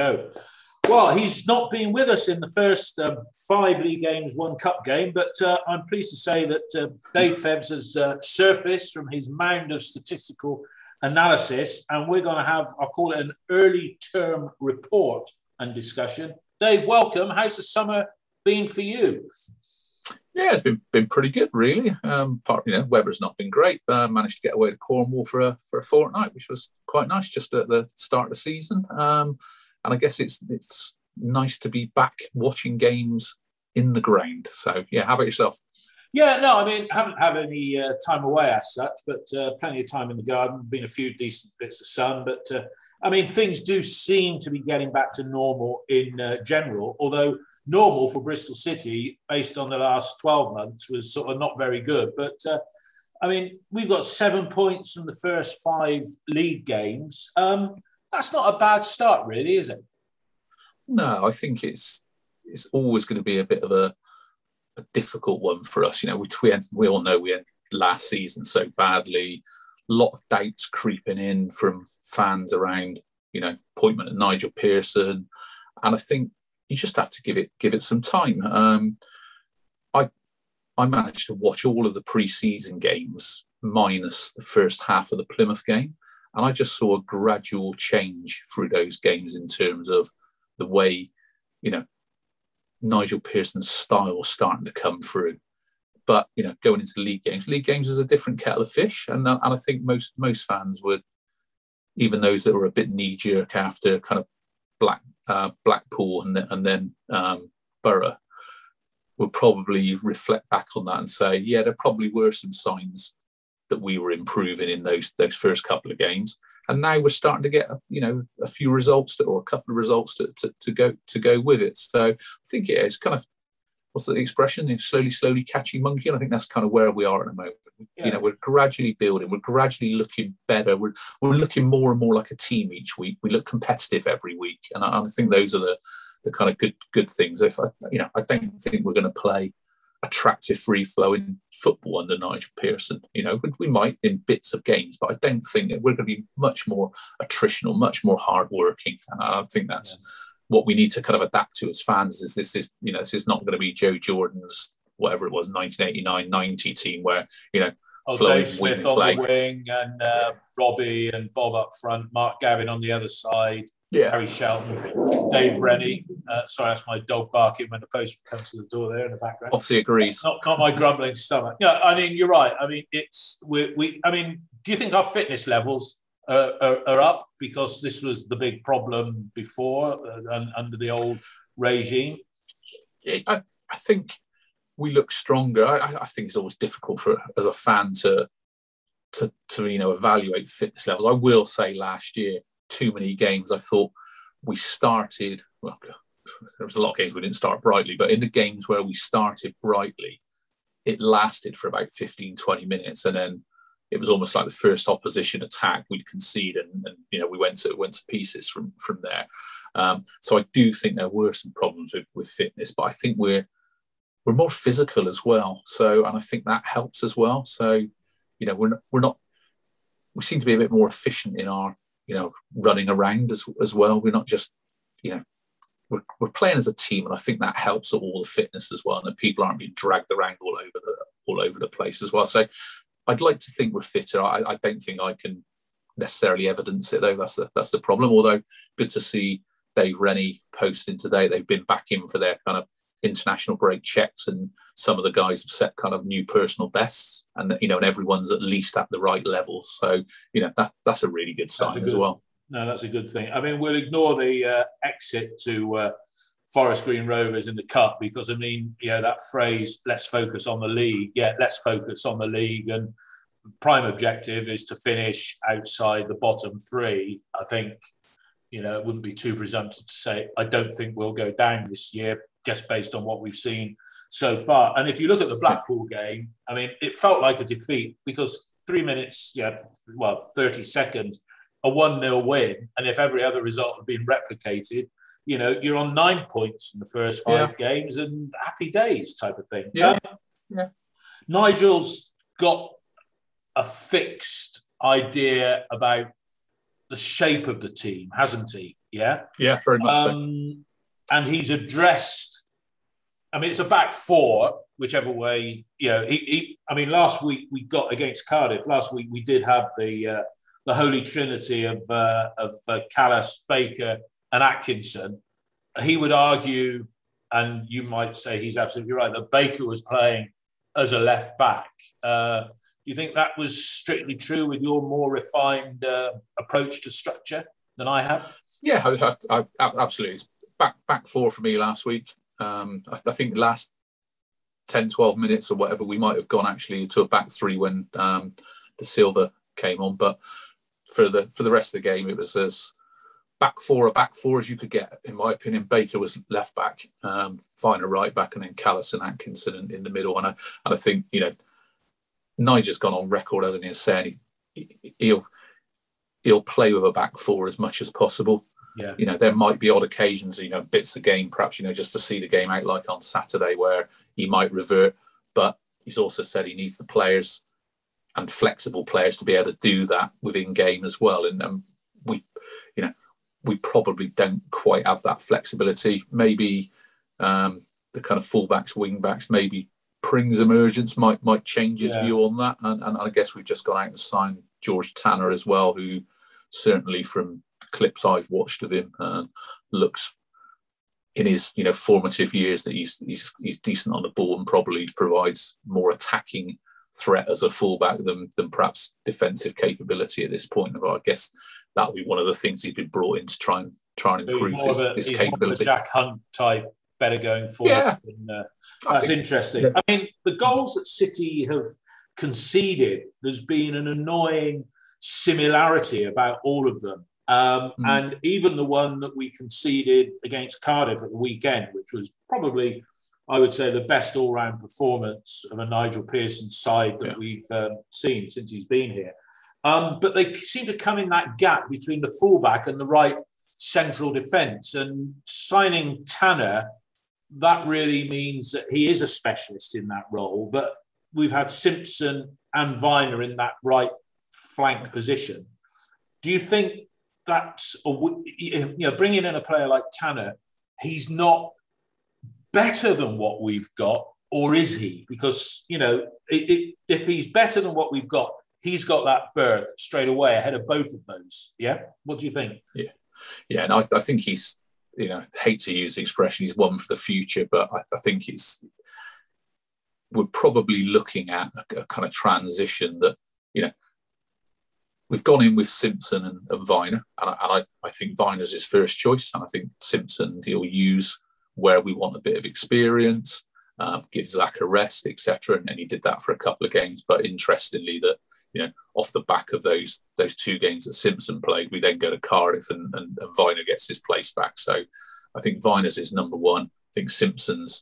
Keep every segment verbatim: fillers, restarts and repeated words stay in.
go. Well, he's not been with us in the first um, five league games, one cup game, but uh, I'm pleased to say that uh, Dave Fevs has uh, surfaced from his mound of statistical analysis, and we're going to have, I'll call it an early term report and discussion. Dave, welcome. How's the summer been for you? Yeah, it's been been pretty good, really. Um, part, you know, weather's not been great, but I managed to get away to Cornwall for a for a fortnight, which was quite nice, just at the start of the season. Um, and I guess it's it's nice to be back watching games in the ground. So, yeah, how about yourself? Yeah, no, I mean, I haven't had any uh, time away as such, but uh, plenty of time in the garden. Been a few decent bits of sun, but uh, I mean, things do seem to be getting back to normal in uh, general, although normal for Bristol City, based on the last twelve months, was sort of not very good. But, uh, I mean, we've got seven points from the first five league games. Um, that's not a bad start, really, is it? No, I think it's it's always going to be a bit of a, a difficult one for us. You know, we, we, had, we all know we had last season so badly. A lot of doubts creeping in from fans around, you know, appointment of Nigel Pearson. And I think you just have to give it give it some time. Um, I I managed to watch all of the pre-season games minus the first half of the Plymouth game, and I just saw a gradual change through those games in terms of the way, you know, Nigel Pearson's style starting to come through. But, you know, going into league games, league games is a different kettle of fish, and and I think most most fans would, even those that were a bit knee jerk after kind of Black. Uh, Blackpool and, and then um, Borough, will probably reflect back on that and say, yeah, there probably were some signs that we were improving in those those first couple of games, and now we're starting to get, you know, a few results to, or a couple of results to, to, to go to go with it. So I think yeah, it's kind of, what's the expression? It's slowly, slowly catching monkey, and I think that's kind of where we are at the moment. Yeah. You know, we're gradually building, we're gradually looking better. We're we're looking more and more like a team each week. We look competitive every week, and I, I think those are the the kind of good good things. If I, you know, I don't think we're going to play attractive, free flowing football under Nigel Pearson. You know, we, we might in bits of games, but I don't think that we're going to be much more attritional, much more hard working, and I think that's yeah. what we need to kind of adapt to as fans. Is this is you know this is not going to be Joe Jordan's, whatever it was, nineteen eighty-nine ninety team where, you know, oh, Dave Smith on play. The wing and uh, Robbie and Bob up front, Mark Gavin on the other side, yeah. Harry Shelton, Dave Rennie. Uh, sorry, that's my dog barking when the postman comes to the door there in the background. Obviously agrees. Not, not my grumbling stomach. Yeah, I mean, you're right. I mean, it's, we, we I mean, do you think our fitness levels uh, are, are up because this was the big problem before uh, under the old regime? I, I think we look stronger. I, I think it's always difficult for as a fan to, to, to you know, evaluate fitness levels. I will say last year, too many games, I thought we started, well, there was a lot of games we didn't start brightly, but in the games where we started brightly, it lasted for about fifteen, twenty minutes. And then it was almost like the first opposition attack we'd concede, and, and you know, we went to went to pieces from, from there. Um, so I do think there were some problems with, with fitness, but I think we're, we're more physical as well. So, and I think that helps as well. So, you know, we're not, we're not, we seem to be a bit more efficient in our, you know, running around as, as well. We're not just, you know, we're, we're playing as a team, and I think that helps all the fitness as well. And people aren't being dragged around all over the, all over the place as well. So I'd like to think we're fitter. I, I don't think I can necessarily evidence it though. That's the, that's the problem. Although good to see Dave Rennie posting today. They've been back in for their kind of international break checks, and some of the guys have set kind of new personal bests, and you know, and everyone's at least at the right level. So you know, that that's a really good sign good, as well. No, that's a good thing. I mean, we'll ignore the uh, exit to uh, Forest Green Rovers in the cup, because I mean, you know, that phrase, let's focus on the league. Yeah, let's focus on the league, and prime objective is to finish outside the bottom three. I think, you know, it wouldn't be too presumptive to say I don't think we'll go down this year, just based on what we've seen so far. And if you look at the Blackpool game, I mean, it felt like a defeat, because three minutes, yeah, well, thirty seconds, a one nil win. And if every other result had been replicated, you know, you're on nine points in the first five yeah. games, and happy days type of thing. Yeah. Um, yeah. Nigel's got a fixed idea about the shape of the team, hasn't he? Yeah, yeah, very much um, so. And he's addressed. I mean, it's a back four, whichever way. You know, he, he, I mean, last week we got against Cardiff. Last week we did have the uh, the holy trinity of uh, of uh, Callas, Baker, and Atkinson. He would argue, and you might say he's absolutely right, that Baker was playing as a left back. Uh, do you think that was strictly true with your more refined uh, approach to structure than I have? Yeah, I, I, I, absolutely. Back back four for me last week. Um, I, I think the last ten, twelve minutes or whatever, we might have gone actually to a back three when um, the Silva came on. But for the for the rest of the game, it was as back four, a back four as you could get, in my opinion. Baker was left back, um, Viner right back, and then Callas and Atkinson in, in the middle. And I, and I think, you know, Nigel's gone on record, hasn't he, as saying he, he'll he'll play with a back four as much as possible. Yeah. You know, there might be odd occasions, you know, bits of game, perhaps, you know, just to see the game out like on Saturday where he might revert. But he's also said he needs the players and flexible players to be able to do that within game as well. And um, we, you know, we probably don't quite have that flexibility. Maybe um, the kind of fullbacks, wing backs, maybe Pring's emergence might might change his yeah. view on that. And, and I guess we've just gone out and signed George Tanner as well, who certainly from clips I've watched of him uh, looks in his you know formative years that he's he's he's decent on the ball and probably provides more attacking threat as a fullback than than perhaps defensive capability at this point. But I guess that would be one of the things he'd been brought in to try and try and improve his, a, his capability. Jack Hunt type, better going forward. Yeah. And, uh, that's think, interesting. Yeah. I mean, the goals that City have conceded, there's been an annoying similarity about all of them. Um, mm. And even the one that we conceded against Cardiff at the weekend, which was probably, I would say, the best all-round performance of a Nigel Pearson side that yeah. we've um, seen since he's been here. Um, but they seem to come in that gap between the fullback and the right central defence. And signing Tanner, that really means that he is a specialist in that role. But we've had Simpson and Viner in that right flank position. Do you think that's, you know, bringing in a player like Tanner, he's not better than what we've got, or is he? Because, you know, it, it, if he's better than what we've got, he's got that berth straight away ahead of both of those. Yeah? What do you think? Yeah. Yeah, and I, I think he's, you know, hate to use the expression, he's one for the future, but I, I think it's, we're probably looking at a, a kind of transition that, you know, we've gone in with Simpson and, and Viner, and, I, and I, I think Viner's his first choice, and I think Simpson he'll use where we want a bit of experience, uh, give Zach a rest, et cetera. And, and he did that for a couple of games. But interestingly, that you know, off the back of those those two games that Simpson played, we then go to Cardiff and, and, and Viner gets his place back. So I think Viner's is number one. I think Simpson's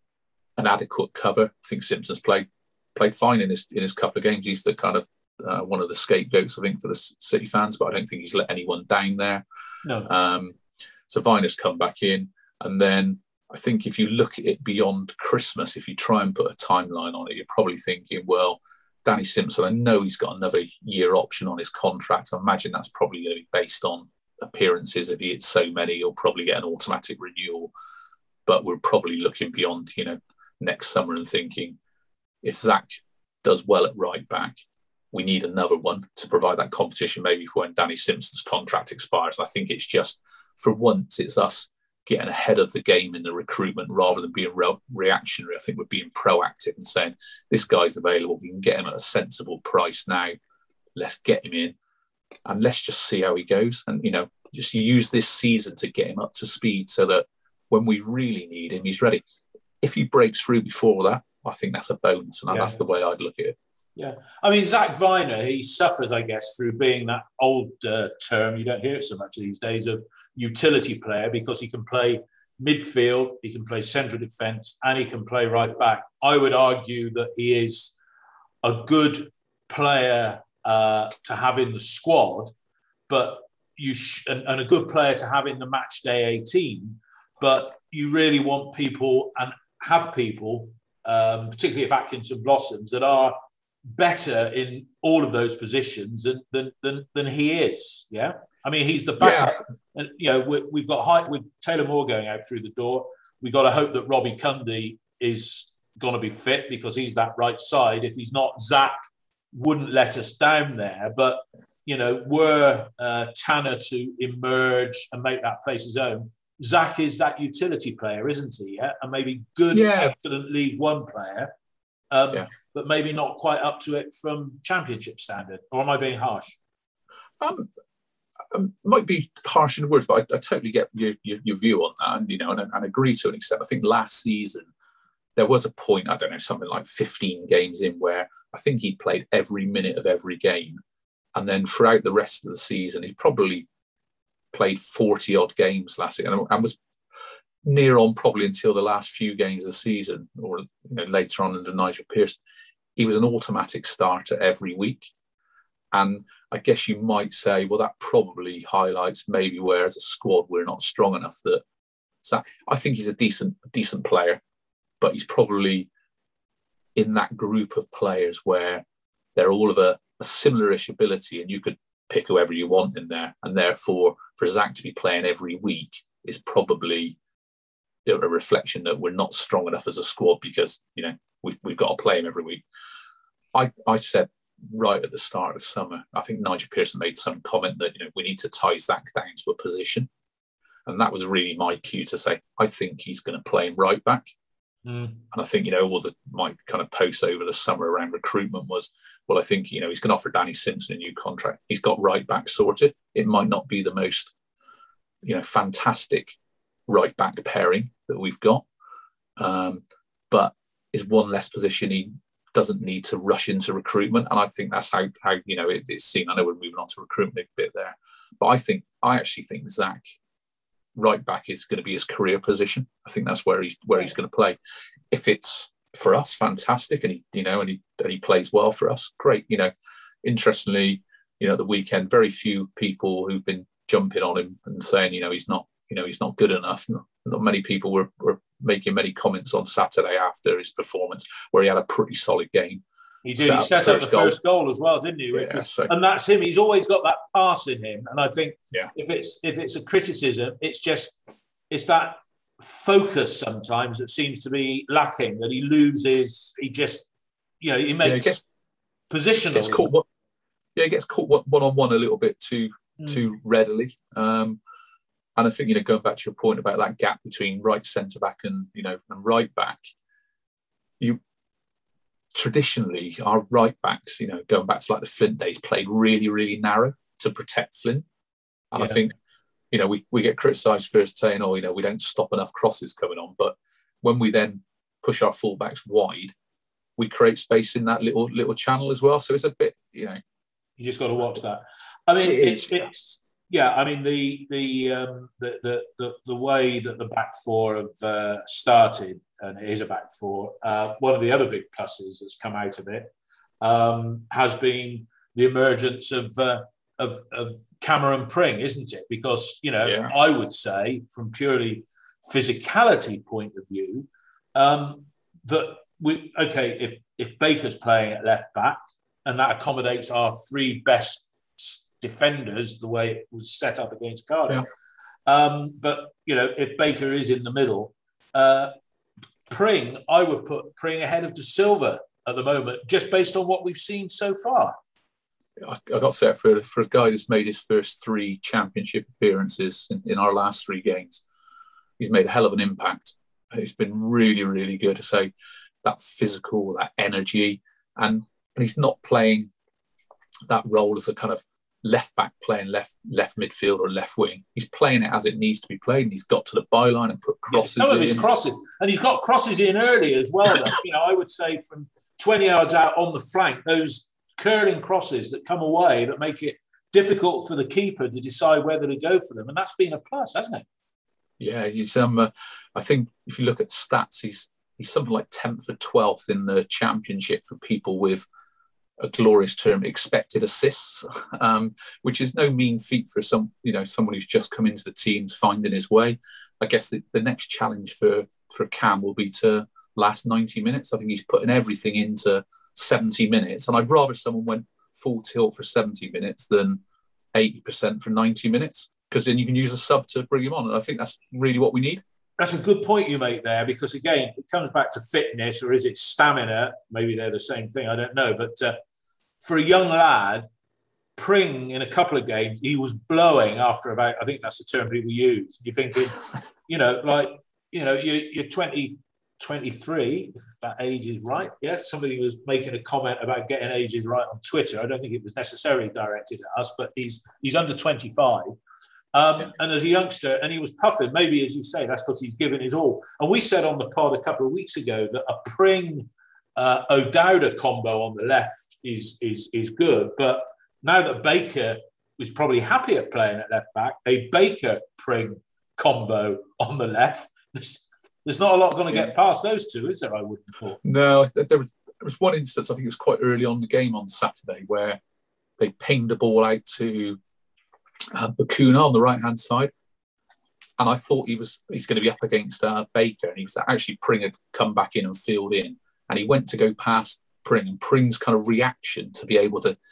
an adequate cover. I think Simpson's played played fine in his in his couple of games. He's the kind of uh, one of the scapegoats, I think, for the City fans. But I don't think he's let anyone down there. No. Um, so Viner's come back in, and then I think if you look at it beyond Christmas, if you try and put a timeline on it, you're probably thinking, well, Danny Simpson, I know he's got another year option on his contract. I imagine that's probably going to be based on appearances. If he hits so many, he'll probably get an automatic renewal. But we're probably looking beyond, you know, next summer and thinking, if Zach does well at right back, we need another one to provide that competition maybe for when Danny Simpson's contract expires. And I think it's just, for once, it's us getting ahead of the game in the recruitment rather than being re- reactionary. I think we're being proactive and saying, this guy's available, we can get him at a sensible price now, let's get him in and let's just see how he goes. And, you know, just use this season to get him up to speed so that when we really need him, he's ready. If he breaks through before that, I think that's a bonus, and yeah. that's the way I'd look at it. Yeah. I mean, Zach Viner, he suffers, I guess, through being that old uh, term, you don't hear it so much these days, of utility player, because he can play midfield, he can play central defence, and he can play right back. I would argue that he is a good player uh, to have in the squad, but you sh- and, and a good player to have in the match day eighteen. But you really want people and have people, um, particularly if Atkinson blossoms, that are better in all of those positions than than than, than he is. Yeah. I mean, he's the backup. Yeah. And you know, we, we've got high, with Taylor Moore going out through the door. We've got to hope that Robbie Cundy is going to be fit because he's that right side. If he's not, Zach wouldn't let us down there. But you know, were uh, Tanner to emerge and make that place his own, Zach is that utility player, isn't he? Yeah, and maybe good, yeah. excellent League One player, um, yeah. but maybe not quite up to it from Championship standard. Or am I being harsh? Um, I might be harsh in the words, but I, I totally get your, your, your view on that, and you know, and, and agree to an extent. I think last season there was a point, I don't know, something like fifteen games in, where I think he played every minute of every game. And then throughout the rest of the season, he probably played forty odd games last year, and, and was near on probably until the last few games of the season, or you know, later on under Nigel Pearson. He was an automatic starter every week. And I guess you might say, well, that probably highlights maybe where as a squad we're not strong enough. That so I think he's a decent, decent player, but he's probably in that group of players where they're all of a, a similar-ish ability, and you could pick whoever you want in there. And therefore, for Zach to be playing every week is probably a reflection that we're not strong enough as a squad, because, you know, we've, we've got to play him every week. I, I said right at the start of the summer, I think Nigel Pearson made some comment that, you know, we need to tie Zach down to a position. And that was really my cue to say, I think he's going to play him right back. Mm. And I think, you know, all the, my kind of posts over the summer around recruitment was, well, I think, you know, he's going to offer Danny Simpson a new contract. He's got right back sorted. It might not be the most, you know, fantastic right back pairing that we've got, um, but is one less position he doesn't need to rush into recruitment. And I think that's how, how you know, it, it's seen. I know we're moving on to recruitment a bit there, but I think, I actually think Zach right back is going to be his career position. I think that's where he's where he's going to play. If it's for us, fantastic, and he, you know, and he and he plays well for us, great. You know, interestingly, you know, at the weekend, very few people who've been jumping on him and saying, you know, he's not, you know, he's not good enough. Not, not many people were, were making many comments on Saturday after his performance, where he had a pretty solid game. He did. Set he set up the goal. first goal as well, didn't he? Yeah, was, so, and that's him. He's always got that pass in him. And I think yeah. if it's if it's a criticism, it's just it's that focus sometimes that seems to be lacking. That he loses. He just you know he makes yeah, he gets, positional. Gets caught, one, yeah, he gets caught one on one a little bit too mm. too readily. Um, and I think, you know, going back to your point about that gap between right centre back and you know and right back, you. Traditionally, our right backs, you know, going back to like the Flint days, played really, really narrow to protect Flint. And yeah. I think, you know, we, we get criticised for saying, oh, you know, we don't stop enough crosses coming on. But when we then push our fullbacks wide, we create space in that little little channel as well. So it's a bit, you know. You just got to watch that. I mean, it it's, it's yeah, I mean, the the, um, the the the the way that the back four have uh, started, and it is a back four, uh, one of the other big pluses that's come out of it um, has been the emergence of, uh, of of Cameron Pring, isn't it? Because, you know, yeah. I would say from purely physicality point of view, um, that we, okay, if, if Baker's playing at left back and that accommodates our three best defenders the way it was set up against Cardiff, yeah. um, but, you know, if Baker is in the middle, uh, Pring, I would put Pring ahead of De Silva at the moment, just based on what we've seen so far. I, I got set for for a guy who's made his first three championship appearances in, in our last three games. He's made a hell of an impact. It's been really, really good to say that physical, that energy, and and he's not playing that role as a kind of left back playing left left midfield or left wing. He's playing it as it needs to be played, and he's got to the byline and put crosses yeah, some in. of his crosses, and he's got crosses in early as well. That, you know, I would say from twenty yards out on the flank, those curling crosses that come away that make it difficult for the keeper to decide whether to go for them, and that's been a plus, hasn't it? Yeah, he's. Um, uh, I think if you look at stats, he's he's something like tenth or twelfth in the championship for people with a glorious term, expected assists, um, which is no mean feat for some, you know, someone who's just come into the teams finding his way. I guess the, the next challenge for for Cam will be to last ninety minutes. I think he's putting everything into seventy minutes, and I'd rather someone went full tilt for seventy minutes than eighty percent for ninety minutes. because then you can use a sub to bring him on. And I think that's really what we need. That's a good point you make there, because again, it comes back to fitness, or is it stamina? Maybe they're the same thing. I don't know. But uh, for a young lad, Pring in a couple of games, he was blowing after about, I think that's the term people use. You're thinking, you know, like, you know, you're, you're twenty, twenty-three, if that age is right. Yes, somebody was making a comment about getting ages right on Twitter. I don't think it was necessarily directed at us, but he's he's under twenty-five. Um, yeah. And as a youngster, and he was puffing, maybe, as you say, that's because he's given his all. And we said on the pod a couple of weeks ago that a Pring uh, O'Dowda combo on the left is, is, is good. But now that Baker was probably happy at playing at left back, a Baker Pring combo on the left, there's, there's not a lot going to yeah. get past those two, is there? I wouldn't have thought. No, there was, there was one instance, I think it was quite early on in the game on Saturday, where they pinged the ball out to Uh, Bacuna on the right-hand side, and I thought he was he's going to be up against uh, Baker, and he was actually Pring had come back in and filled in, and he went to go past Pring, and Pring's kind of reaction to be able to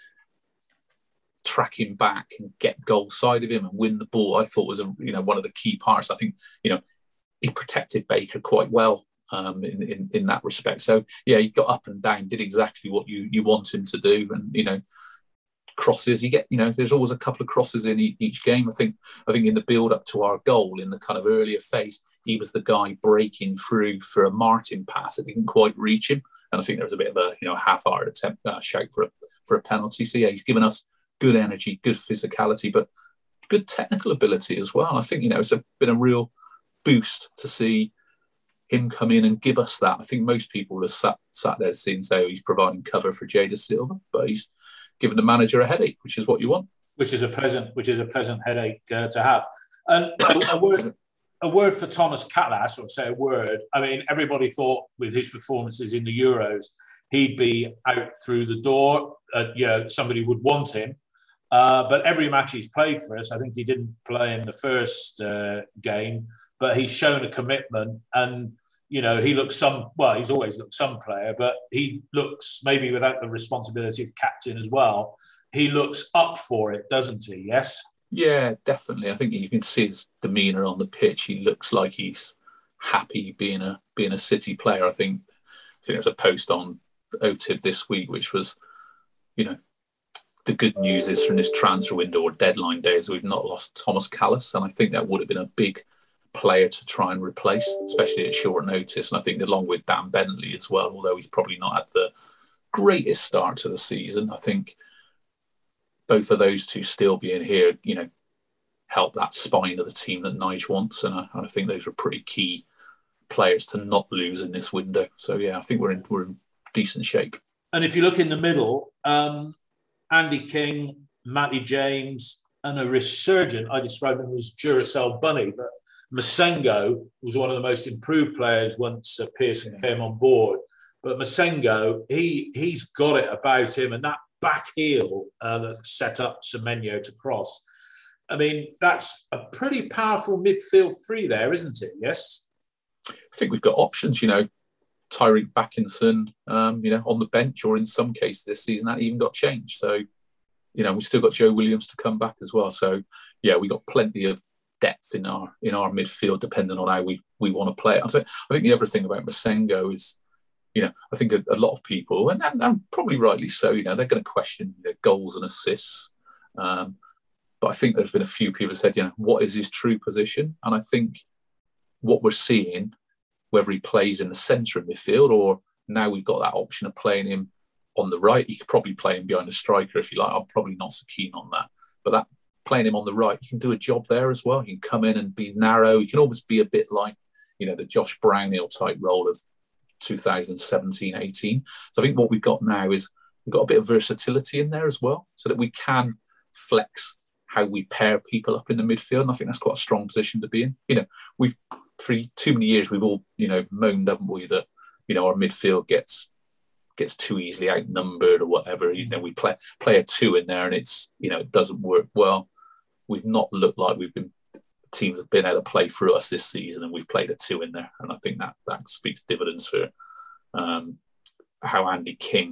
track him back and get goal side of him and win the ball, I thought was a, you know one of the key parts. I think you know he protected Baker quite well um, in, in in that respect. So yeah, he got up and down, did exactly what you you want him to do, and you know. Crosses, you get, you know, there's always a couple of crosses in each game. I think, I think in the build up to our goal, in the kind of earlier phase, he was the guy breaking through for a Martin pass that didn't quite reach him, and I think there was a bit of a, you know, half-hearted attempt, uh, shout for a for a penalty. So yeah, he's given us good energy, good physicality, but good technical ability as well. And I think you know it's a, been a real boost to see him come in and give us that. I think most people have sat sat there seeing say oh, he's providing cover for Jay Dasilva, but he's giving the manager a headache, which is what you want. Which is a pleasant, which is a pleasant headache uh, to have. And a, a word, a word for Thomas Kalas, or say a word. I mean, everybody thought with his performances in the Euros, he'd be out through the door. Uh, you know, somebody would want him. Uh, but every match he's played for us, I think he didn't play in the first uh, game, but he's shown a commitment. And you know, he looks some, well, he's always looked some player, but he looks, maybe without the responsibility of captain as well, he looks up for it, doesn't he? Yes? Yeah, definitely. I think you can see his demeanour on the pitch. He looks like he's happy being a being a City player. I think, I think there was a post on O T I B this week, which was, you know, the good news is from this transfer window or deadline days, we've not lost Thomas Kalas. And I think that would have been a big player to try and replace, especially at short notice. And I think along with Dan Bentley as well, although he's probably not had the greatest start to the season, I think both of those two still being here, you know, help that spine of the team that Nige wants. And I, I think those are pretty key players to not lose in this window. So yeah, I think we're in we're in decent shape. And if you look in the middle, um, Andy King, Matty James, and a resurgent, I describe him as Duracell Bunny, but Masengo was one of the most improved players once uh, Pearson came on board. But Masengo, he, he's got it about him, and that back heel uh, that set up Semenyo to cross. I mean, that's a pretty powerful midfield three there, isn't it? Yes? I think we've got options, you know, Tyreek Backinson, um, you know, on the bench, or in some cases this season, that even got changed. So, you know, we've still got Joe Williams to come back as well. So, yeah, we got plenty of depth in our in our midfield, depending on how we, we want to play it. I think, I think the other thing about Masengo is, you know, I think a, a lot of people, and, and, and probably rightly so, you know, they're going to question you know, goals and assists. Um, but I think there's been a few people who said, you know, what is his true position? And I think what we're seeing, whether he plays in the centre of midfield or now we've got that option of playing him on the right, you could probably play him behind a striker if you like. I'm probably not so keen on that. But that playing him on the right, you can do a job there as well. You can come in and be narrow. You can almost be a bit like, you know, the Josh Brownhill type role of two thousand seventeen eighteen. So I think what we've got now is we've got a bit of versatility in there as well, so that we can flex how we pair people up in the midfield. And I think that's quite a strong position to be in. You know, we've, for too many years, we've all, you know, moaned, haven't we, that, you know, our midfield gets gets too easily outnumbered or whatever. You know, we play play a two in there and it's, you know, it doesn't work well. We've not looked like we've been, teams have been able to play through us this season, and we've played a two in there. And I think that that speaks dividends for um, how Andy King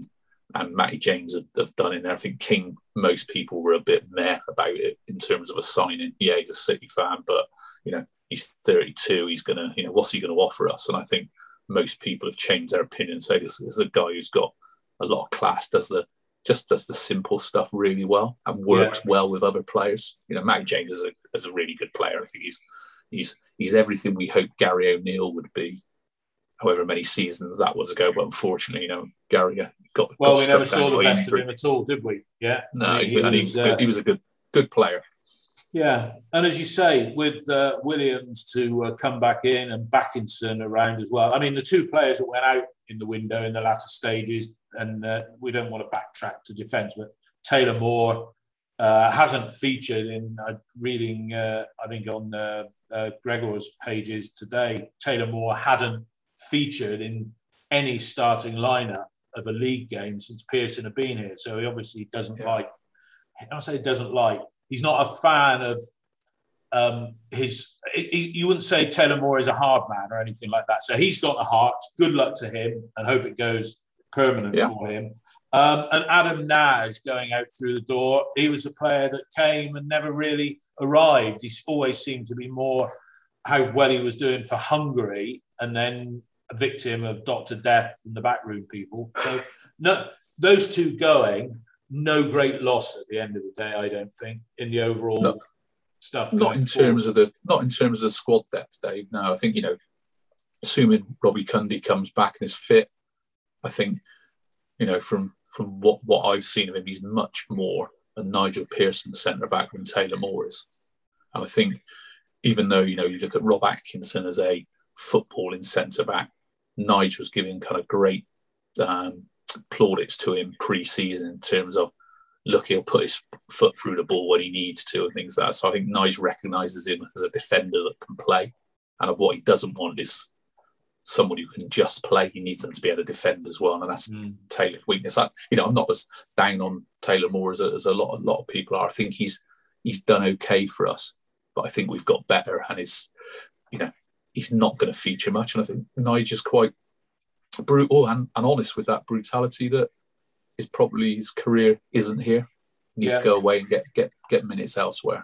and Matty James have, have done in there. I think King, most people were a bit meh about it in terms of a signing. Yeah, he's a City fan, but you know, he's thirty-two. He's gonna, you know, what's he going to offer us? And I think most people have changed their opinion and say this is a guy who's got a lot of class, does the just does the simple stuff really well and works yeah. well with other players. You know, Matty James is a is a really good player. I think he's he's he's everything we hoped Gary O'Neill would be, however many seasons that was ago. But unfortunately, you know, Gary got well. got we never saw the best of him at all, did we? Yeah, no, I mean, he, he, and was, he, uh, he was a good good player. Yeah, and as you say, with uh, Williams to uh, come back in and Backinson around as well. I mean, the two players that went out in the window in the latter stages, and uh, we don't want to backtrack to defence, but Taylor Moore uh, hasn't featured in uh, reading, uh, I think, on uh, uh, Gregor's pages today. Taylor Moore hadn't featured in any starting lineup of a league game since Pearson had been here. So he obviously doesn't yeah. like, I say doesn't like, he's not a fan of um, his, he, you wouldn't say Taylor Moore is a hard man or anything like that. So he's got the heart. Good luck to him and hope it goes permanent yeah. for him. Um, and Adam Nagy going out through the door, he was a player that came and never really arrived. He always seemed to be more how well he was doing for Hungary and then a victim of Doctor Death and the backroom people. So no, those two going, no great loss at the end of the day, I don't think, in the overall no, stuff. Not in forward. terms of the not in terms of the squad depth, Dave. No, I think, you know, assuming Robbie Cundy comes back and is fit, I think, you know, from from what, what I've seen of him, he's much more a Nigel Pearson centre back than Taylor Moore is. And I think even though, you know, you look at Rob Atkinson as a footballing centre back, Nigel was giving kind of great um, plaudits to him pre-season in terms of, look, he'll put his foot through the ball when he needs to and things like that. So I think Nigel recognises him as a defender that can play. And what he doesn't want is someone who can just play. He needs them to be able to defend as well. And that's mm. Taylor's weakness. I, you know, I'm not as down on Taylor Moore as a, as a lot, a lot of people are. I think he's he's done okay for us, but I think we've got better. And it's, you know, he's not going to feature much. And I think Nigel's quite brutal and, and honest with that brutality that is probably his career isn't here. He needs yeah. to go away and get get get minutes elsewhere.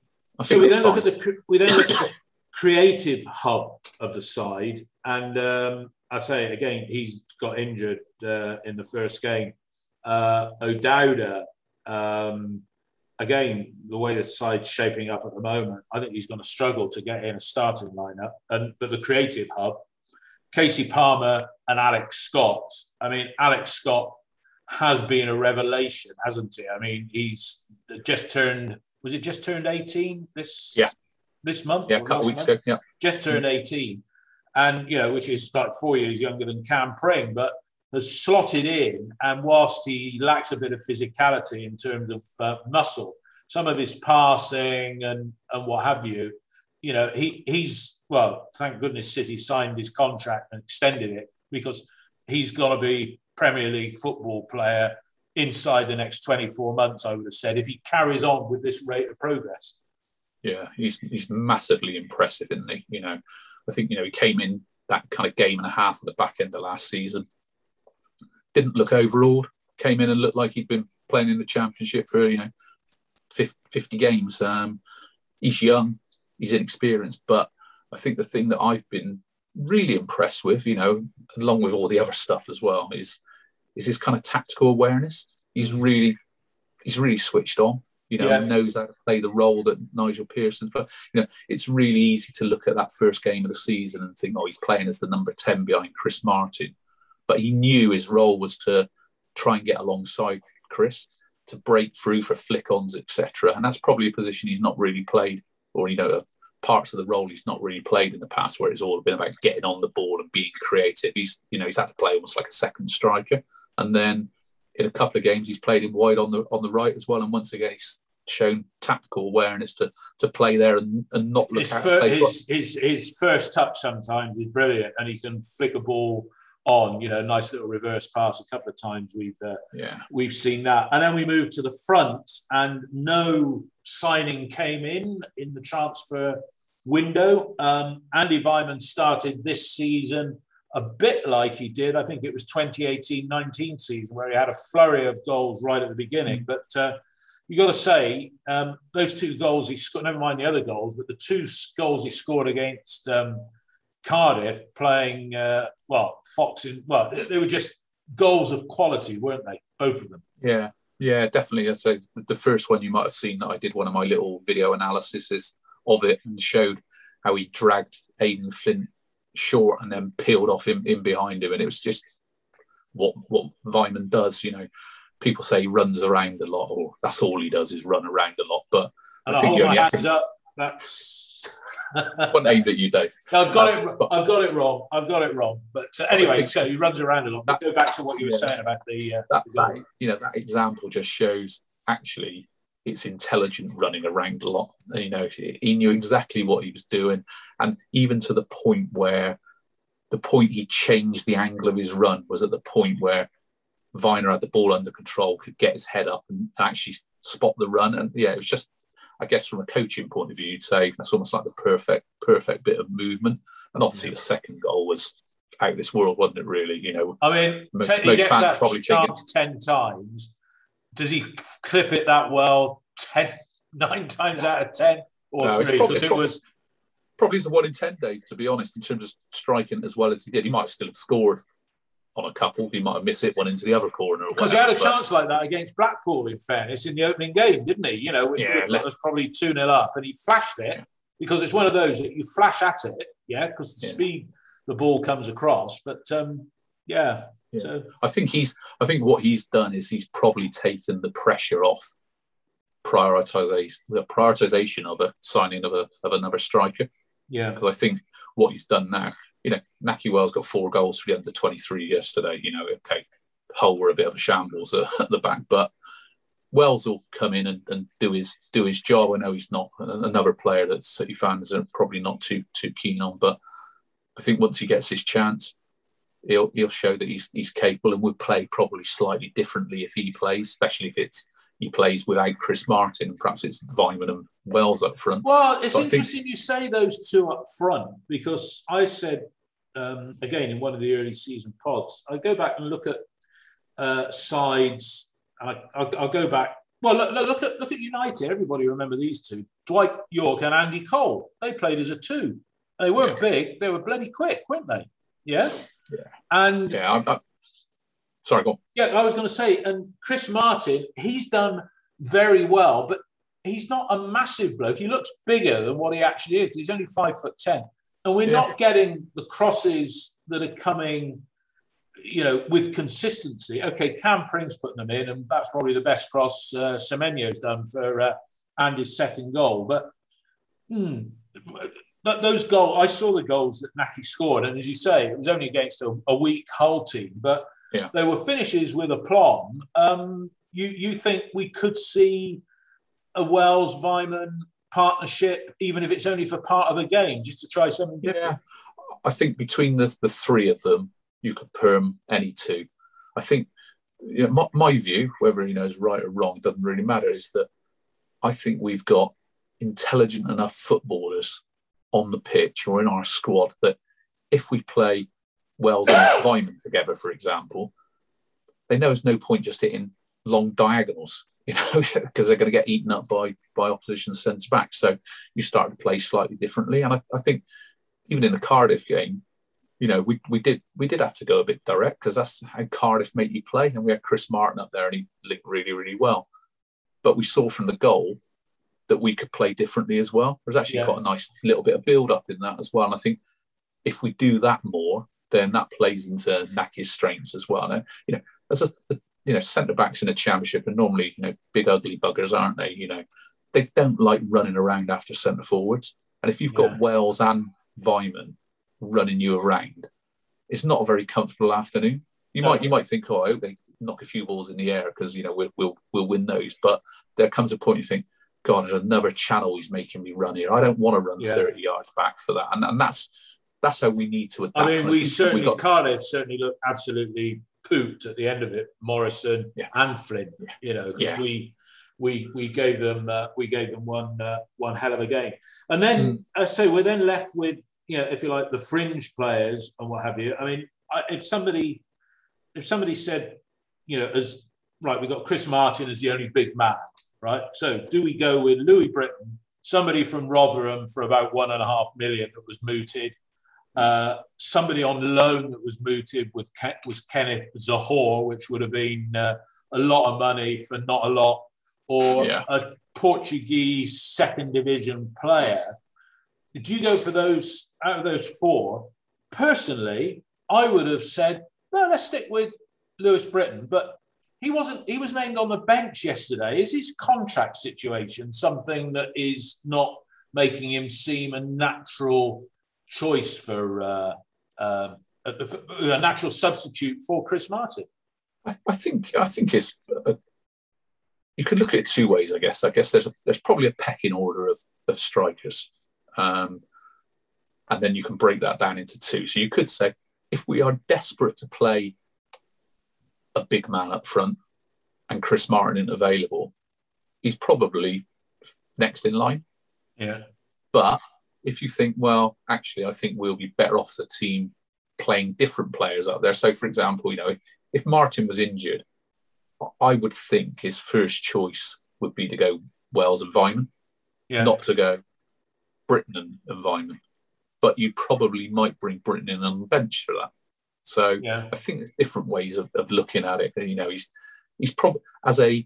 I so think we then look at the we then look at the creative hub of the side, and um, I say again, he's got injured uh, in the first game. Uh, O'Dowda, um, again, the way the side's shaping up at the moment, I think he's going to struggle to get in a starting lineup. And but the creative hub, Casey Palmer and Alex Scott. I mean, Alex Scott has been a revelation, hasn't he? I mean, he's just turned, was it just turned eighteen this, yeah. this month? Yeah, a couple of weeks month? ago, yeah. Just turned eighteen. And, you know, which is like four years younger than Cam Pring, but has slotted in. And whilst he lacks a bit of physicality in terms of uh, muscle, some of his passing and, and what have you, you know, he he's, well, thank goodness City signed his contract and extended it, because he's going to be Premier League football player inside the next twenty-four months, I would have said, if he carries on with this rate of progress. Yeah, he's he's massively impressive, isn't he? You know, I think, you know, he came in that kind of game and a half at the back end of last season. Didn't look overawed. Came in and looked like he'd been playing in the Championship for, you know, fifty games. Um, he's young, he's inexperienced, but I think the thing that I've been really impressed with, you know, along with all the other stuff as well, is is his kind of tactical awareness. He's really he's really switched on. You know, yeah. He knows how to play the role that Nigel Pearson's. But, you know, it's really easy to look at that first game of the season and think, oh, he's playing as the number ten behind Chris Martin. But he knew his role was to try and get alongside Chris, to break through for flick-ons, et cetera. And that's probably a position he's not really played, or, you know, parts of the role he's not really played in the past, where it's all been about getting on the ball and being creative. He's, you know, he's had to play almost like a second striker. And then in a couple of games, he's played him wide on the on the right as well. And once again, he's shown tactical awareness to to play there and, and not look his at fir- his, his his first touch sometimes is brilliant, and he can flick a ball on, you know, nice little reverse pass. A couple of times we've uh, yeah we've seen that. And then we moved to the front, and no signing came in in the transfer window. Um, Andy Weimann started this season a bit like he did, I think it was twenty eighteen nineteen season, where he had a flurry of goals right at the beginning. But uh, you got to say, um, those two goals he scored, never mind the other goals, but the two goals he scored against um, Cardiff, playing, uh, well, Fox, in, well, they were just goals of quality, weren't they? Both of them. Yeah, yeah, definitely. So the first one you might have seen that I did one of my little video analyses of it and showed how he dragged Aidan Flint short and then peeled off him in behind him. And it was just what what Weimann does. You know, people say he runs around a lot, or that's all he does is run around a lot. But and I think you only have to... up. That's one aimed at you, Dave. I've got um, it. But... I've got it wrong. I've got it wrong. But uh, anyway, think... so he runs around a lot. That, go back to what you were yeah, saying about the, uh, that, the that. You know, that example just shows actually it's intelligent running around a lot. You know, he knew exactly what he was doing, and even to the point where the point he changed the angle of his run was at the point where Viner had the ball under control, could get his head up and actually spot the run. And yeah, it was just, I guess, from a coaching point of view, you'd say that's almost like the perfect, perfect bit of movement. And obviously, yeah. the second goal was out of this world, wasn't it? Really, you know. I mean, most, ten, most fans probably thinking ten times. Does he clip it that well? Ten, nine times out of ten, or no, three? Because it was probably is a one in ten, Dave. To be honest, in terms of striking as well as he did, he might still have scored on a couple. He might have missed it one into the other corner. Because he had a but... chance like that against Blackpool, in fairness, in the opening game, didn't he? You know, which yeah, was left... probably two nil up, and he flashed it yeah. because it's one of those that you flash at it, yeah, because the yeah. speed the ball comes across. But um, yeah. Yeah. So I think he's. I think what he's done is he's probably taken the pressure off prioritization, the prioritization of a signing of a of another striker. Yeah, because I think what he's done now, you know, Nahki Wells got four goals for the under twenty-three yesterday. You know, okay, Hull were a bit of a shambles at the back, but Wells will come in and, and do his do his job. I know he's not another player that City fans are probably not too too keen on, but I think once he gets his chance, he'll he'll show that he's he's capable and would play probably slightly differently if he plays, especially if it's he plays without Chris Martin. Perhaps it's Weimann and Wells up front. Well, it's but interesting think... you say those two up front, because I said, um, again, in one of the early season pods, I go back and look at uh, sides. I, I'll, I'll go back. Well, look, look at look at United. Everybody remember these two: Dwight Yorke and Andy Cole. They played as a two. And they weren't yeah. big. They were bloody quick, weren't they? Yeah. Yeah. And yeah, I'm, I'm... sorry, go on. Yeah, I was going to say, and Chris Martin, he's done very well, but he's not a massive bloke. He looks bigger than what he actually is. He's only five foot ten, and we're yeah. not getting the crosses that are coming, you know, with consistency. Okay, Cam Pring's putting them in, and that's probably the best cross uh, Semenyo's done for uh, Andy's second goal. But hmm, those goals, I saw the goals that Nahki scored, and as you say, it was only against a, a weak Hull team, but yeah. they were finishes with aplomb. Um, you you think we could see a Wells Weimann partnership, even if it's only for part of a game, just to try something different? Yeah. I think between the, the three of them, you could perm any two. I think, you know, my, my view, whether you know is right or wrong, doesn't really matter, is that I think we've got intelligent enough footballers on the pitch or in our squad that if we play Wells and Weimann together, for example, they know there's no point just hitting long diagonals, you know, because they're going to get eaten up by by opposition centre backs. So you start to play slightly differently. And I, I think even in the Cardiff game, you know, we we did we did have to go a bit direct because that's how Cardiff make you play. And we had Chris Martin up there and he linked really, really well. But we saw from the goal that we could play differently as well. There's actually yeah. got a nice little bit of build-up in that as well. And I think if we do that more, then that plays into Nahki's strengths as well. And, you know, as a, you know, centre-backs in a championship are normally, you know, big ugly buggers, aren't they? You know, they don't like running around after centre-forwards. And if you've got yeah. Wells and Weimann running you around, it's not a very comfortable afternoon. You no. might you might think, oh, I hope they knock a few balls in the air because, you know, we'll, we'll, we'll win those. But there comes a point you think, God, there's another channel he's making me run here. I don't want to run yeah. thirty yards back for that. And, and that's that's how we need to adapt. I mean, we certainly, we got... Cardiff certainly looked absolutely pooped at the end of it, Morrison yeah. and Flynn, yeah. you know, because yeah. we we we gave them uh, we gave them one uh, one hell of a game. And then, mm. I say, we're then left with, you know, if you like, the fringe players and what have you. I mean, I, if somebody, if somebody said, you know, as right, we've got Chris Martin as the only big man, right? So do we go with Louis Britton, somebody from Rotherham for about one and a half million that was mooted? Uh, somebody on loan that was mooted with Ke- was Kenneth Zohore, which would have been uh, a lot of money for not a lot, or yeah. a Portuguese second division player. Did you go for those out of those four? Personally, I would have said, no, let's stick with Lewis Britton, but he wasn't. He was named on the bench yesterday. Is his contract situation something that is not making him seem a natural choice for uh, uh, a, a natural substitute for Chris Martin? I, I think. I think it's. Uh, you could look at it two ways. I guess. I guess there's a, there's probably a pecking order of of strikers, um, and then you can break that down into two. So you could say, if we are desperate to play a big man up front and Chris Martin isn't available, he's probably next in line. Yeah. But if you think, well, actually, I think we'll be better off as a team playing different players up there. So, for example, you know, if, if Martin was injured, I would think his first choice would be to go Wells and Vyman, yeah. not to go Britton and, and Vyman. But you probably might bring Britton in on the bench for that. So yeah. I think there's different ways of, of looking at it. You know, he's he's probably, as a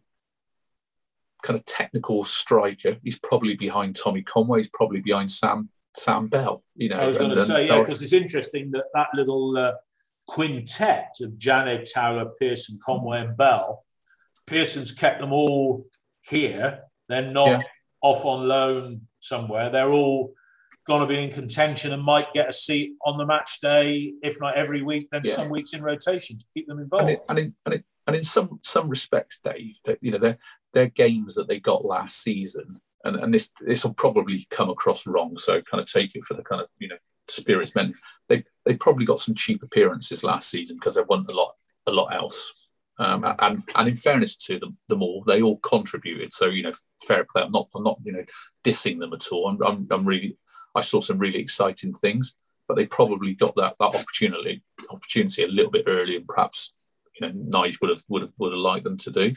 kind of technical striker, he's probably behind Tommy Conway. He's probably behind Sam Sam Bell. You know, I was going to say, yeah, because it's interesting that that little uh, quintet of Janet, Towler, Pearson, Conway, and Bell. Pearson's kept them all here. They're not yeah. off on loan somewhere. They're all going to be in contention and might get a seat on the match day, if not every week, then yeah. some weeks in rotation to keep them involved. And, it, and, in, and, it, and in some some respects, Dave, that, you know, they're, they're games that they got last season, and, and this this will probably come across wrong, so kind of take it for the kind of, you know, spirits meant. They they probably got some cheap appearances last season because they won a lot a lot else. Um, and and in fairness to them, them all, they all contributed. So, you know, fair play. I'm not I'm not you know dissing them at all. I'm I'm, I'm really. I saw some really exciting things, but they probably got that that opportunity opportunity a little bit early, and perhaps, you know, Nige would have would have would have liked them to do.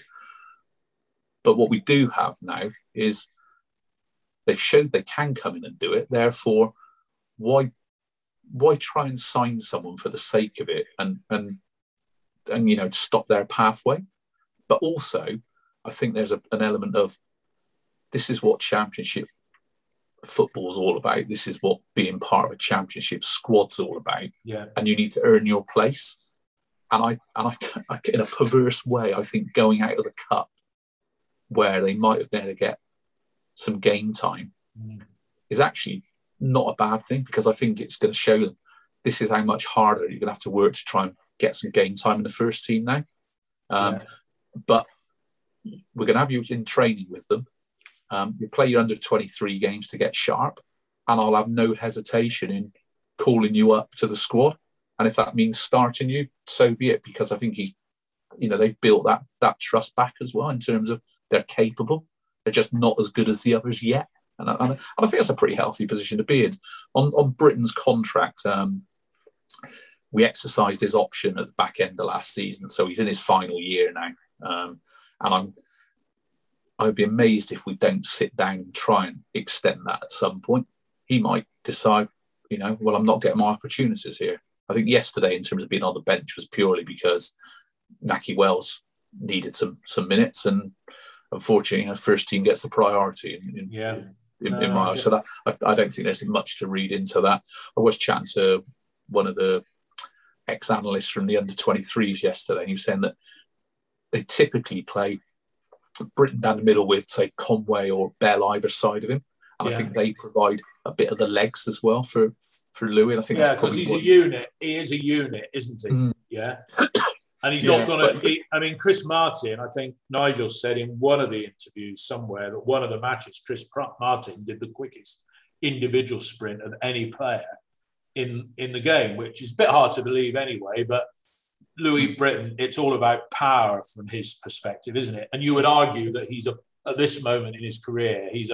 But what we do have now is they've showed they can come in and do it. Therefore, why why try and sign someone for the sake of it and and and you know stop their pathway? But also, I think there's a, an element of this is what Championship football is all about. This is what being part of a championship squad's all about. Yeah. And you need to earn your place. And I, and I, I, in a perverse way, I think going out of the cup where they might have been able to get some game time mm. is actually not a bad thing, because I think it's going to show them this is how much harder you're going to have to work to try and get some game time in the first team now. Um, yeah. But we're going to have you in training with them. Um, you play your under twenty-three games to get sharp, and I'll have no hesitation in calling you up to the squad. And if that means starting you, so be it, because I think he's, you know, they've built that that trust back as well in terms of they're capable. They're just not as good as the others yet. And I, and I think that's a pretty healthy position to be in. On, on Britton's contract, um, we exercised his option at the back end of last season, so he's in his final year now. Um, and I'm I'd be amazed if we don't sit down and try and extend that at some point. He might decide, you know, well, I'm not getting my opportunities here. I think yesterday, in terms of being on the bench, was purely because Nahki Wells needed some some minutes, and unfortunately, you know, first team gets the priority in, in, yeah. in, no, in my eyes. So that I, I don't think there's much to read into that. I was chatting to one of the ex-analysts from the under twenty-threes yesterday, and he was saying that they typically play Britton down the middle with, say, Conway or Bell either side of him, and yeah. I think they provide a bit of the legs as well for for Louis. And I think yeah, that's because he's what... a unit. He is a unit, isn't he? Mm. Yeah, and he's yeah, not going to. I mean, Chris Martin. I think Nigel said in one of the interviews somewhere that one of the matches, Chris Martin did the quickest individual sprint of any player in in the game, which is a bit hard to believe anyway, but. Louis Britton, it's all about power from his perspective, isn't it? And you would argue that he's a, at this moment in his career, he's a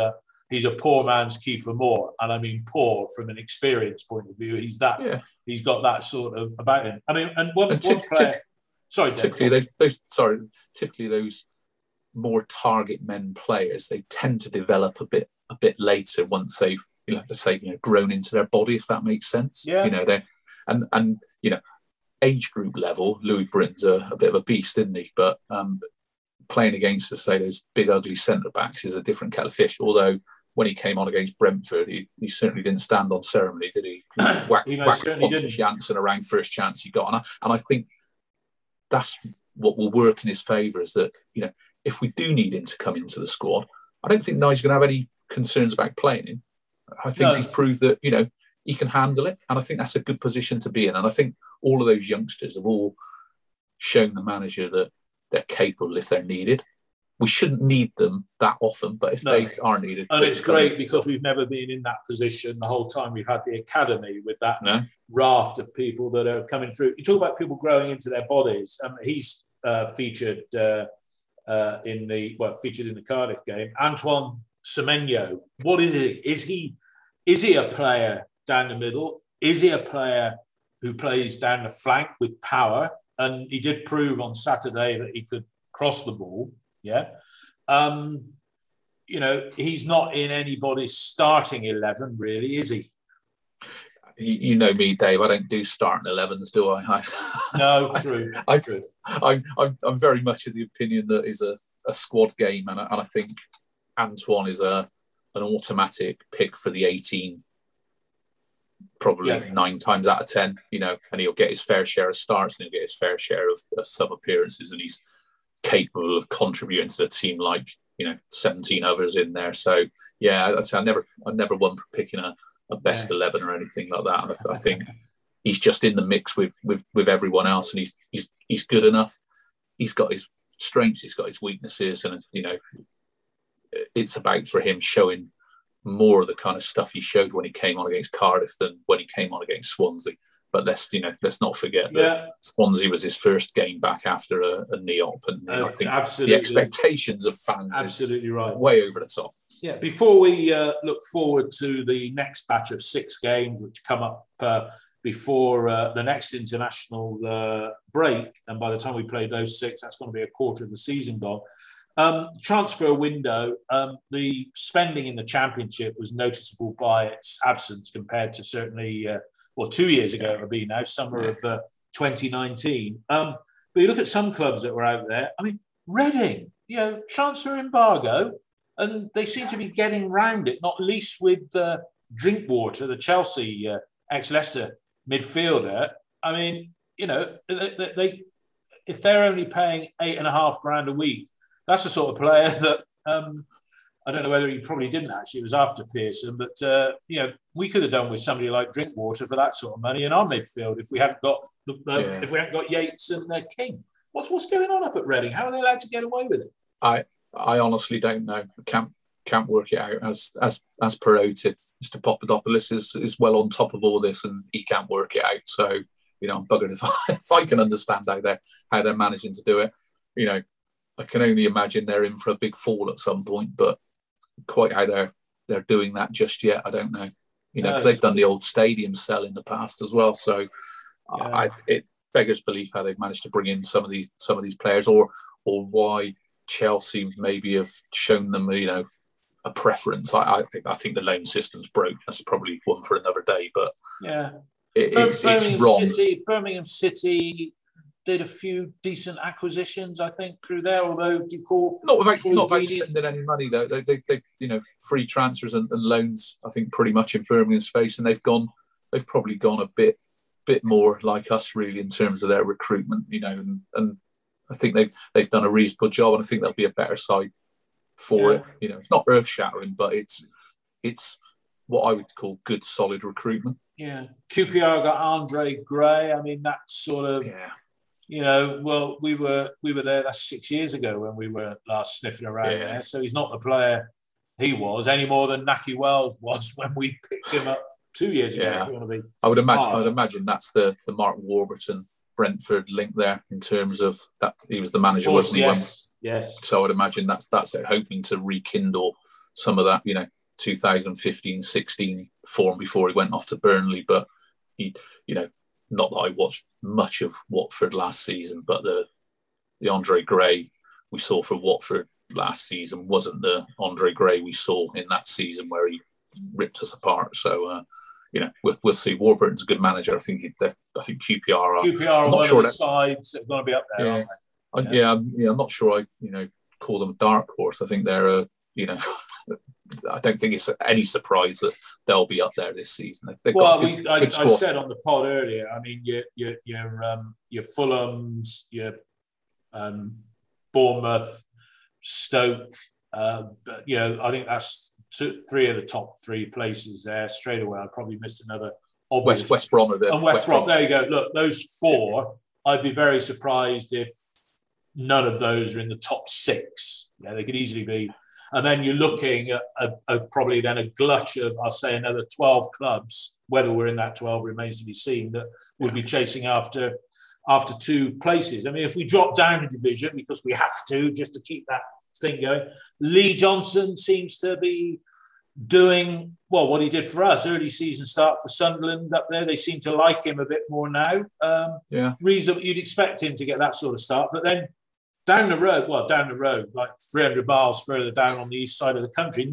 he's a poor man's Kiefer Moore, and I mean poor from an experience point of view. He's that yeah. he's got that sort of about him. I mean, and one, and t- one player. T- sorry, typically those, those sorry, typically those more target men players, they tend to develop a bit a bit later once they've, you know, to say, you know, grown into their body, if that makes sense. Yeah. You know, they and and you know, age group level, Louis Britton's a, a bit of a beast, isn't he? But um, playing against, to say, those big ugly centre backs is a different kettle of fish. Although when he came on against Brentford, he, he certainly didn't stand on ceremony, did he? Whacked whack Pontus Jansson around first chance he got, and I, and I think that's what will work in his favour, is that, you know, if we do need him to come into the squad, I don't think Nigel's going to have any concerns about playing him. I think no. he's proved that, you know, he can handle it, and I think that's a good position to be in. And I think all of those youngsters have all shown the manager that they're capable if they're needed. We shouldn't need them that often, but if no. they are needed... And it's great because we've never been in that position the whole time we've had the academy with that no. raft of people that are coming through. You talk about people growing into their bodies. Um, he's uh, featured uh, uh, in the... Well, featured in the Cardiff game. Antoine Semenyo. What is he? Is he, is he a player down the middle? Is he a player who plays down the flank with power? And he did prove on Saturday that he could cross the ball. Yeah. Um, you know, he's not in anybody's starting eleven, really, is he? You, you know me, Dave. I don't do starting elevens, do I? I no, true. I, true. I'm, I'm, I'm very much of the opinion that it's a, a squad game, and I, and I think Antoine is a an automatic pick for the eighteen, probably yeah. nine times out of ten, you know, and he'll get his fair share of starts and he'll get his fair share of, of sub appearances, and he's capable of contributing to the team like, you know, seventeen others in there. So yeah, I'd say I never, I never won for picking a, a best yeah. eleven or anything like that. I, I think he's just in the mix with with with everyone else, and he's he's he's good enough. He's got his strengths, he's got his weaknesses, and you know, it's about for him showing more of the kind of stuff he showed when he came on against Cardiff than when he came on against Swansea. But let's, you know, let's not forget that yeah. Swansea was his first game back after a, a knee op, and uh, I think absolutely. the expectations of fans absolutely is right. way over the top. Yeah. Before we uh, look forward to the next batch of six games, which come up uh, before uh, the next international uh, break, and by the time we play those six, that's going to be a quarter of the season gone. Um, transfer window, um, the spending in the Championship was noticeable by its absence compared to certainly, uh, well, two years ago it would be now, summer yeah. of uh, twenty nineteen. Um, but you look at some clubs that were out there, I mean, Reading, you know, transfer embargo, and they seem to be getting round it, not least with uh, Drinkwater, the Chelsea uh, ex-Leicester midfielder. I mean, you know, they, they if they're only paying eight and a half grand a week, that's the sort of player that um, I don't know whether he probably didn't actually. It was after Pearson, but uh, you know, we could have done with somebody like Drinkwater for that sort of money in our midfield if we hadn't got the, uh, yeah. if we hadn't got Yates and uh, King. What's what's going on up at Reading? How are they allowed to get away with it? I I honestly don't know. Can't can't work it out. As as as per noted, Mister Papadopoulos is is well on top of all this, and he can't work it out. So you know, I'm buggered if I if I can understand how they're how they're managing to do it. You know, I can only imagine they're in for a big fall at some point, but quite how they're they're doing that just yet, I don't know. You know, because no, they've done the old stadium sell in the past as well. So yeah. I, it beggars belief how they've managed to bring in some of these some of these players, or or why Chelsea maybe have shown them, you know, a preference. I I, I think the loan system's broke. That's probably one for another day. But yeah, it, it's, it's wrong. City, Birmingham City did a few decent acquisitions, I think, through there. Although, do you call not without not about spending any money though? They, they, they you know, free transfers and, and loans. I think pretty much in Birmingham space, and they've gone. They've probably gone a bit, bit more like us really in terms of their recruitment. You know, and, and I think they've they've done a reasonable job, and I think they'll be a better side for yeah. it. You know, it's not earth shattering, but it's it's what I would call good, solid recruitment. Yeah, Q P R got Andre Gray. I mean, that's sort of. Yeah. You know, well, we were we were there. That's six years ago when we were last sniffing around yeah. there. So he's not the player he was any more than Nahki Wells was when we picked him up two years ago. Yeah. If you want to be I would imagine. hard. I would imagine that's the the Mark Warburton Brentford link there in terms of that he was the manager, course, wasn't he? Yes. When, yes. So I would imagine that's that's it, hoping to rekindle some of that. You know, two thousand fifteen sixteen form before he went off to Burnley. But he, you know, not that I watched much of Watford last season, but the the Andre Gray we saw for Watford last season wasn't the Andre Gray we saw in that season where he ripped us apart. So, uh, you know, we'll, we'll see. Warburton's a good manager. I think he, I think Q P R are. Q P R are one sure of the that, sides that are going to be up there, yeah, aren't they? Yeah. I, yeah, yeah, I'm not sure I, you know, call them a dark horse. I think they're a, you know, I don't think it's any surprise that they'll be up there this season. They've well, got good, we, I, good I said on the pod earlier, I mean, your, your, your, um, your Fulhams, your um, Bournemouth, Stoke, uh, but, you know, I think that's two, three of the top three places there straight away. I probably missed another obvious. West, West Brom. Are there. And West, West Brom, Brom. there you go. Look, those four, I'd be very surprised if none of those are in the top six. Yeah, they could easily be. And then you're looking at, at, at probably then a glut of, I'll say, another twelve clubs. Whether we're in that twelve remains to be seen, that would be chasing after after two places. I mean, if we drop down a division, because we have to, just to keep that thing going, Lee Johnson seems to be doing, well, what he did for us. Early season start for Sunderland up there. They seem to like him a bit more now. Um, yeah. Reason you'd expect him to get that sort of start. But then down the road, well, down the road, like three hundred miles further down on the east side of the country,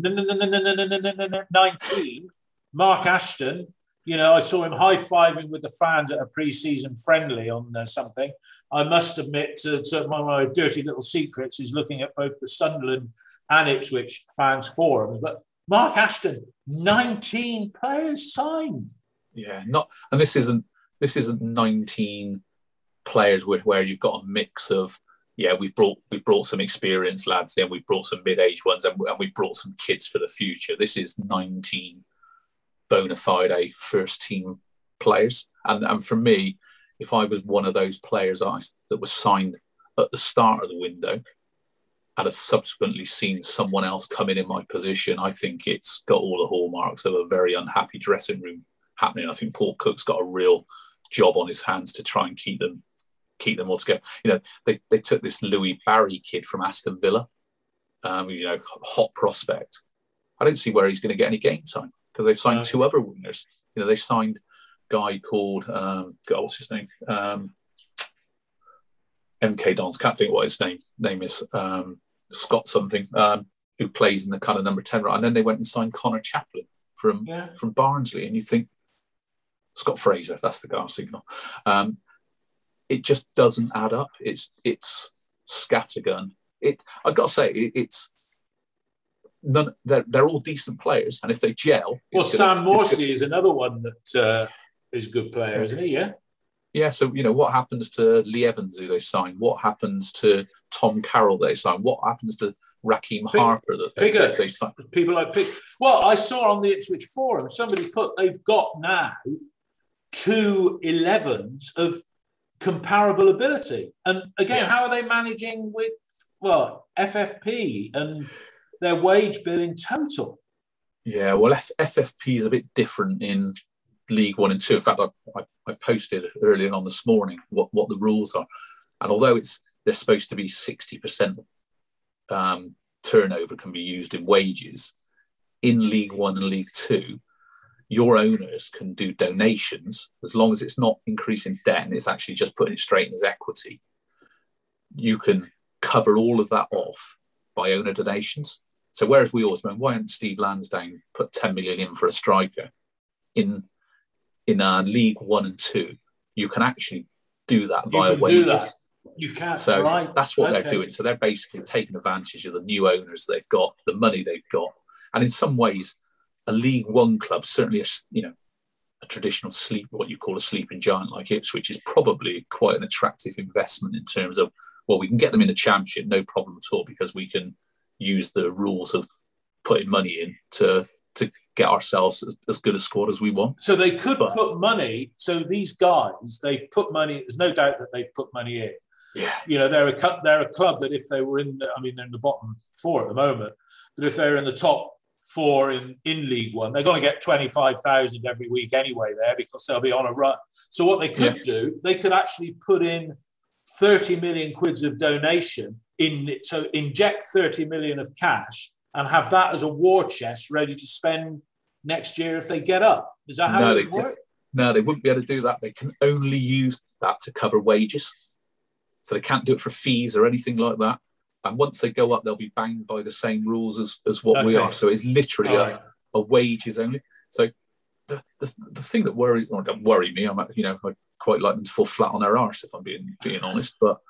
nineteen, Mark Ashton. You know, I saw him high-fiving with the fans at a pre-season friendly on uh, something. I must admit to, to one of my dirty little secrets is looking at both the Sunderland and Ipswich fans forums. But Mark Ashton, nineteen players signed. Yeah, not, and this isn't this isn't nineteen players where, where you've got a mix of, yeah, we've brought we've brought some experienced lads in, we've brought some mid-aged ones, and, and we've brought some kids for the future. This is nineteen bona fide first team players. And and for me, if I was one of those players I, that was signed at the start of the window and have subsequently seen someone else come in in my position, I think it's got all the hallmarks of a very unhappy dressing room happening. I think Paul Cook's got a real job on his hands to try and keep them keep them all together. You know, they, they took this Louis Barry kid from Aston Villa, um, you know, hot prospect. I don't see where he's going to get any game time, because they've signed no. two other wingers. You know, they signed a guy called, um, God, what's his name? Um, M K Dons, can't think what his name name is, um, Scott something, um, who plays in the kind of number ten role. And then they went and signed Connor Chaplin from, yeah. from Barnsley. And you think, Scott Fraser, that's the guy signal. Um, it just doesn't add up. It's it's scattergun. It I've got to say, it, it's none. They're, they're all decent players, and if they gel, well, Sam Morsey is another one that uh, is a good player, isn't he? Yeah. Yeah. So you know what happens to Lee Evans, who they signed? What happens to Tom Carroll, they signed? What happens to Raheem Pig, Harper that they, Pigger, they signed? People like Pig. Well, I saw on the Ipswich forum somebody put they've got now two elevens of comparable ability. And again, yeah. how are they managing with, well, F F P and their wage bill in total? Yeah, well, F- FFP is a bit different in League One and Two. In fact, I, I, I posted earlier on this morning what, what the rules are. And although it's they're supposed to be sixty percent um, turnover can be used in wages, in League One and League Two, your owners can do donations as long as it's not increasing debt and it's actually just putting it straight in as equity. You can cover all of that off by owner donations. So whereas we always went, why hadn't Steve Lansdown put ten million in for a striker? In in uh, League One and Two, you can actually do that you via can wages. Do that. You can. So right. that's what okay. they're doing. So they're basically taking advantage of the new owners they've got, the money they've got, and in some ways, a League One club, certainly a you know a traditional sleep, what you call a sleeping giant like Ipswich, is probably quite an attractive investment in terms of, well, we can get them in the Championship, no problem at all, because we can use the rules of putting money in to to get ourselves as good a squad as we want. So they could but, put money. So these guys, they've put money. There's no doubt that they've put money in. Yeah, you know, they're a they're a club that if they were in, the, I mean, they're in the bottom four at the moment, but if they're in the top four in, in League One, they're going to get twenty-five thousand every week anyway there, because they'll be on a run. So what they could yeah. do, they could actually put in thirty million quids of donation in it. So inject thirty million of cash and have that as a war chest ready to spend next year if they get up? Is that how no, it they, works? No, they wouldn't be able to do that. They can only use that to cover wages. So they can't do it for fees or anything like that. And once they go up, they'll be bound by the same rules as, as what okay. we are. So it's literally a, right. a wages only. So the, the the thing that worries, or don't worry me, I'm you know I quite like them to fall flat on their arse if I'm being being honest. But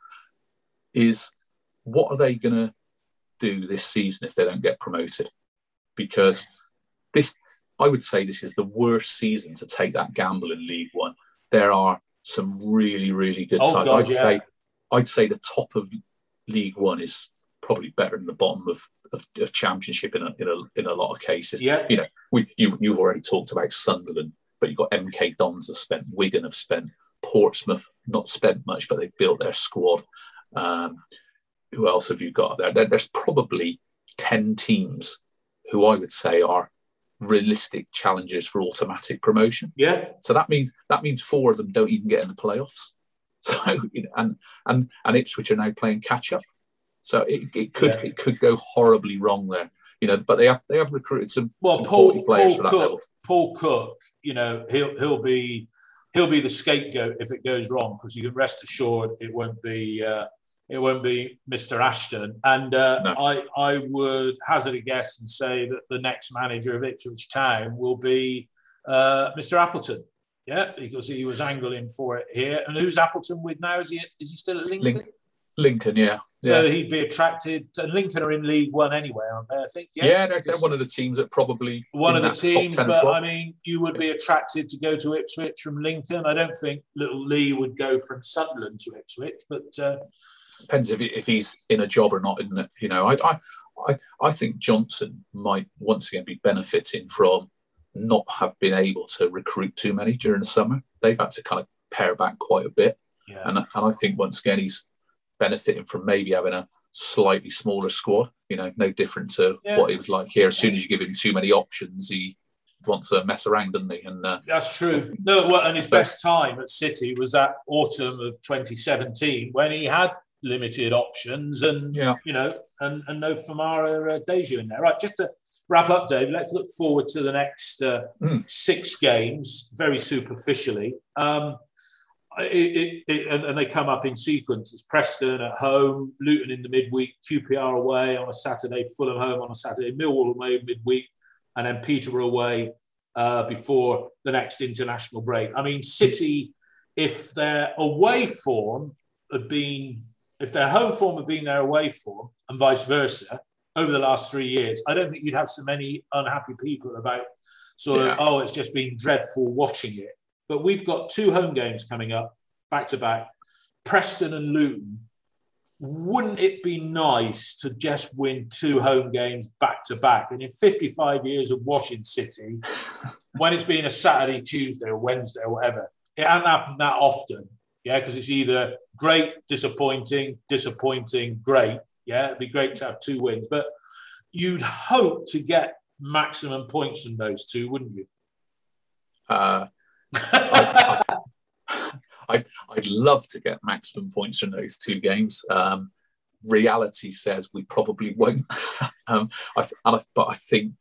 is what are they going to do this season if they don't get promoted? Because this, I would say, this is the worst season to take that gamble in League One. There are some really really good oh, sides. God, I'd yeah. say I'd say the top of League One is probably better than the bottom of, of, of Championship in a, in a in a lot of cases. Yeah. You know, we, you've you've already talked about Sunderland, but you've got M K Dons have spent, Wigan have spent, Portsmouth not spent much, but they've built their squad. Um, who else have you got there? there? There's probably ten teams who I would say are realistic challengers for automatic promotion. Yeah. So that means that means four of them don't even get in the playoffs. So you know, and and and Ipswich are now playing catch up. So it, it could yeah. it could go horribly wrong there, you know. But they have they have recruited some, well, some Paul, players Paul for that Cook, level. Paul Cook, you know, he'll he'll be he'll be the scapegoat if it goes wrong, because you can rest assured it won't be uh, it won't be Mister Ashton. And uh, no. I I would hazard a guess and say that the next manager of Ipswich Town will be uh, Mister Appleton. Yeah, because he was angling for it here. And who's Appleton with now? Is he is he still at Lincoln? Link, Lincoln, yeah. So yeah. he'd be attracted to Lincoln are in League One anyway, aren't they? I think. Yes? Yeah, they're, they're one of the teams that probably one of the teams. But I mean, you would be attracted to go to Ipswich from Lincoln. I don't think little Lee would go from Sunderland to Ipswich, but uh, depends if he, if he's in a job or not. Isn't it? You know, I I I, I think Johnson might once again be benefiting from not have been able to recruit too many during the summer. They've had to kind of pare back quite a bit. Yeah. And, and I think once again, he's benefiting from maybe having a slightly smaller squad, you know, no different to yeah. what he was like here. As soon as you give him too many options, he wants to mess around, doesn't he? And uh, that's true. No, well, and his but, best time at City was that autumn of twenty seventeen when he had limited options and, yeah. you know, and, and no Famara uh, Deja in there. Right, just to wrap up, Dave, let's look forward to the next uh, mm. six games, very superficially. Um, it, it, it, and, and they come up in sequence. It's Preston at home, Luton in the midweek, Q P R away on a Saturday, Fulham home on a Saturday, Millwall away midweek, and then Peterborough away uh, before the next international break. I mean, City, if their away form had been, if their home form had been their away form and vice versa, over the last three years, I don't think you'd have so many unhappy people about sort yeah. of, oh, it's just been dreadful watching it. But we've got two home games coming up, back to back, Preston and Luton. Wouldn't it be nice to just win two home games back to back? And in fifty-five years of watching City, when it's been a Saturday, Tuesday or Wednesday or whatever, it hasn't happened that often. Yeah, because it's either great, disappointing, disappointing, great. Yeah, it'd be great to have two wins, but you'd hope to get maximum points from those two, wouldn't you? Uh, I, I, I'd, I'd love to get maximum points from those two games. Um, reality says we probably won't. um, I, and I, but I think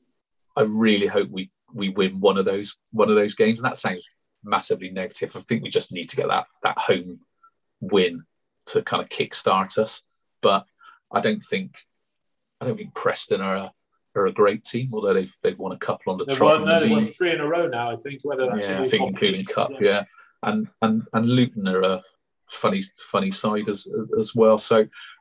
I really hope we we win one of those one of those games, and that sounds massively negative. I think we just need to get that that home win to kind of kickstart us. But I don't think I don't think Preston are a, are a great team, although they've they've won a couple on the they've trot. Won, no, they've won three in a row now, I think. Whether that's yeah, I think including Cup, yeah. yeah, and and and Luton are a funny funny side as as well. So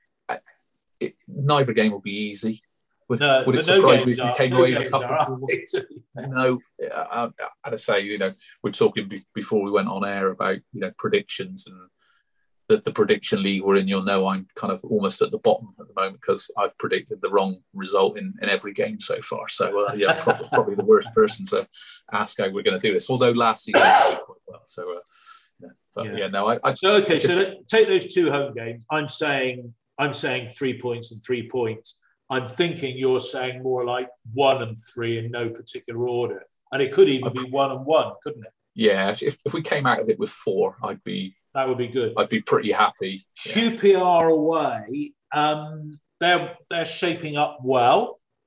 it, neither game will be easy. Would, no, would it surprise no me if we came no away with a couple? No, I, I'd say you know we're talking be, before we went on air about you know predictions and. The, the prediction league we're in, you'll know I'm kind of almost at the bottom at the moment because I've predicted the wrong result in, in every game so far. So, uh, yeah, probably, probably the worst person to ask how we're going to do this. Although last season we did quite well. So, uh, yeah, but yeah, yeah no, I, I so okay. Just, so take those two home games. I'm saying I'm saying three points and three points. I'm thinking you're saying more like one and three in no particular order, and it could even I, be one and one, couldn't it? Yeah, if if we came out of it with four, I'd be. That would be good. I'd be pretty happy. Yeah. Q P R away, um, they're they're shaping up well.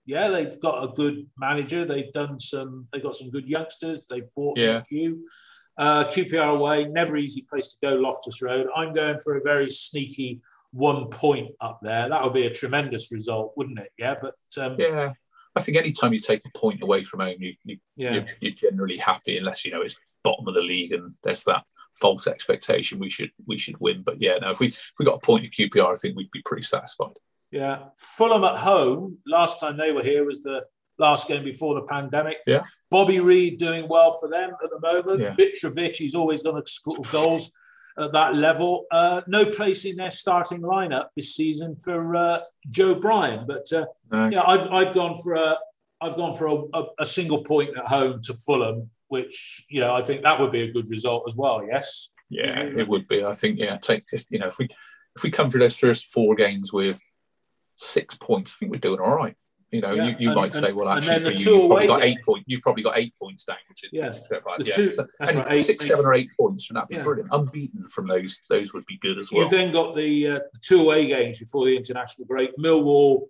Yeah, they've got a good manager. They've done some. They've got some good youngsters. They've bought Yeah. a few. Uh, Q P R away, never easy place to go. Loftus Road. I'm going for a very sneaky one point up there. That would be a tremendous result, wouldn't it? Yeah, but um, yeah, I think any time you take a point away from home, you, you yeah. you're, you're generally happy, unless you know it's bottom of the league and there's that false expectation we should we should win. But yeah, no, if we if we got a point at Q P R, I think we'd be pretty satisfied. Yeah, Fulham at home. Last time they were here was the last game before the pandemic. Yeah, Bobby Reed doing well for them at the moment. Yeah. Mitrovic, he's always going to score goals at that level. Uh, no place in their starting lineup this season for uh, Joe Bryan, but uh, no. yeah, I've I've gone for a I've gone for a, a, a single point at home to Fulham, which you know I think that would be a good result as well. Yes. Yeah, it would be. I think yeah, take you know if we if we come through those first four games with six points, I think we're doing all right. You know, yeah. you, you and, might and, say, well, actually, for the you, you've probably got games. eight points. You've probably got eight points down, which is yeah, which is right. yeah. Two, so, and right, six, eight, seven, or eight points, and that'd be yeah. brilliant. Unbeaten from those, those would be good as well. You've then got the, uh, the two away games before the international break: Millwall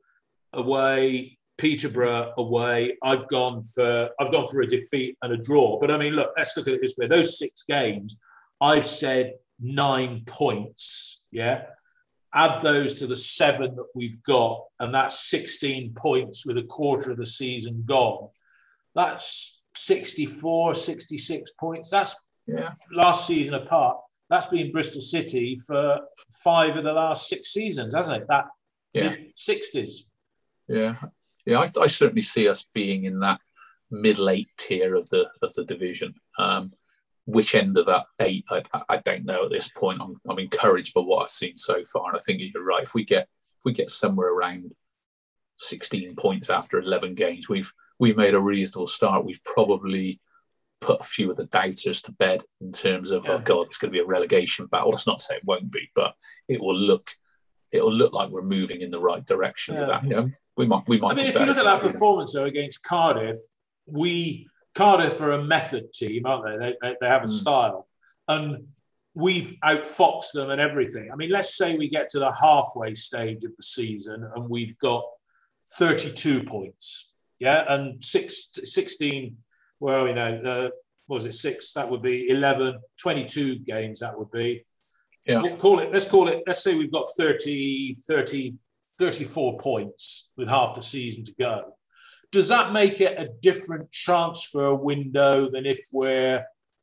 away, Peterborough away. I've gone for I've gone for a defeat and a draw. But I mean, look, let's look at it this way: those six games, I've said nine points. Yeah. Add those to the seven that we've got, and that's sixteen points with a quarter of the season gone. That's sixty-four, sixty-six points. That's yeah. last season apart. That's been Bristol City for five of the last six seasons, hasn't it? That yeah. sixties. Yeah, yeah. I, I certainly see us being in that middle eight tier of the of the division. Um, Which end of that eight, I, I don't know at this point. I'm, I'm encouraged by what I've seen so far, and I think you're right. If we get if we get somewhere around sixteen points after eleven games, we've we've made a reasonable start. We've probably put a few of the doubters to bed in terms of, yeah. oh God, it's going to be a relegation battle. That's not to say it won't be, but it will look it will look like we're moving in the right direction. Yeah. With that, you know, we might we might. I mean, if you look at that performance though against Cardiff, we. Cardiff are a method team, aren't they? They, they, they have a mm. style. And we've outfoxed them and everything. I mean, let's say we get to the halfway stage of the season and we've got thirty-two points, yeah? And six, sixteen, well, you know, uh, what was it, six? That would be eleven, twenty-two games, that would be. Yeah. We'll call it, let's call it, let's say we've got thirty, thirty, thirty-four points with half the season to go. Does that make it a different transfer window than if we're,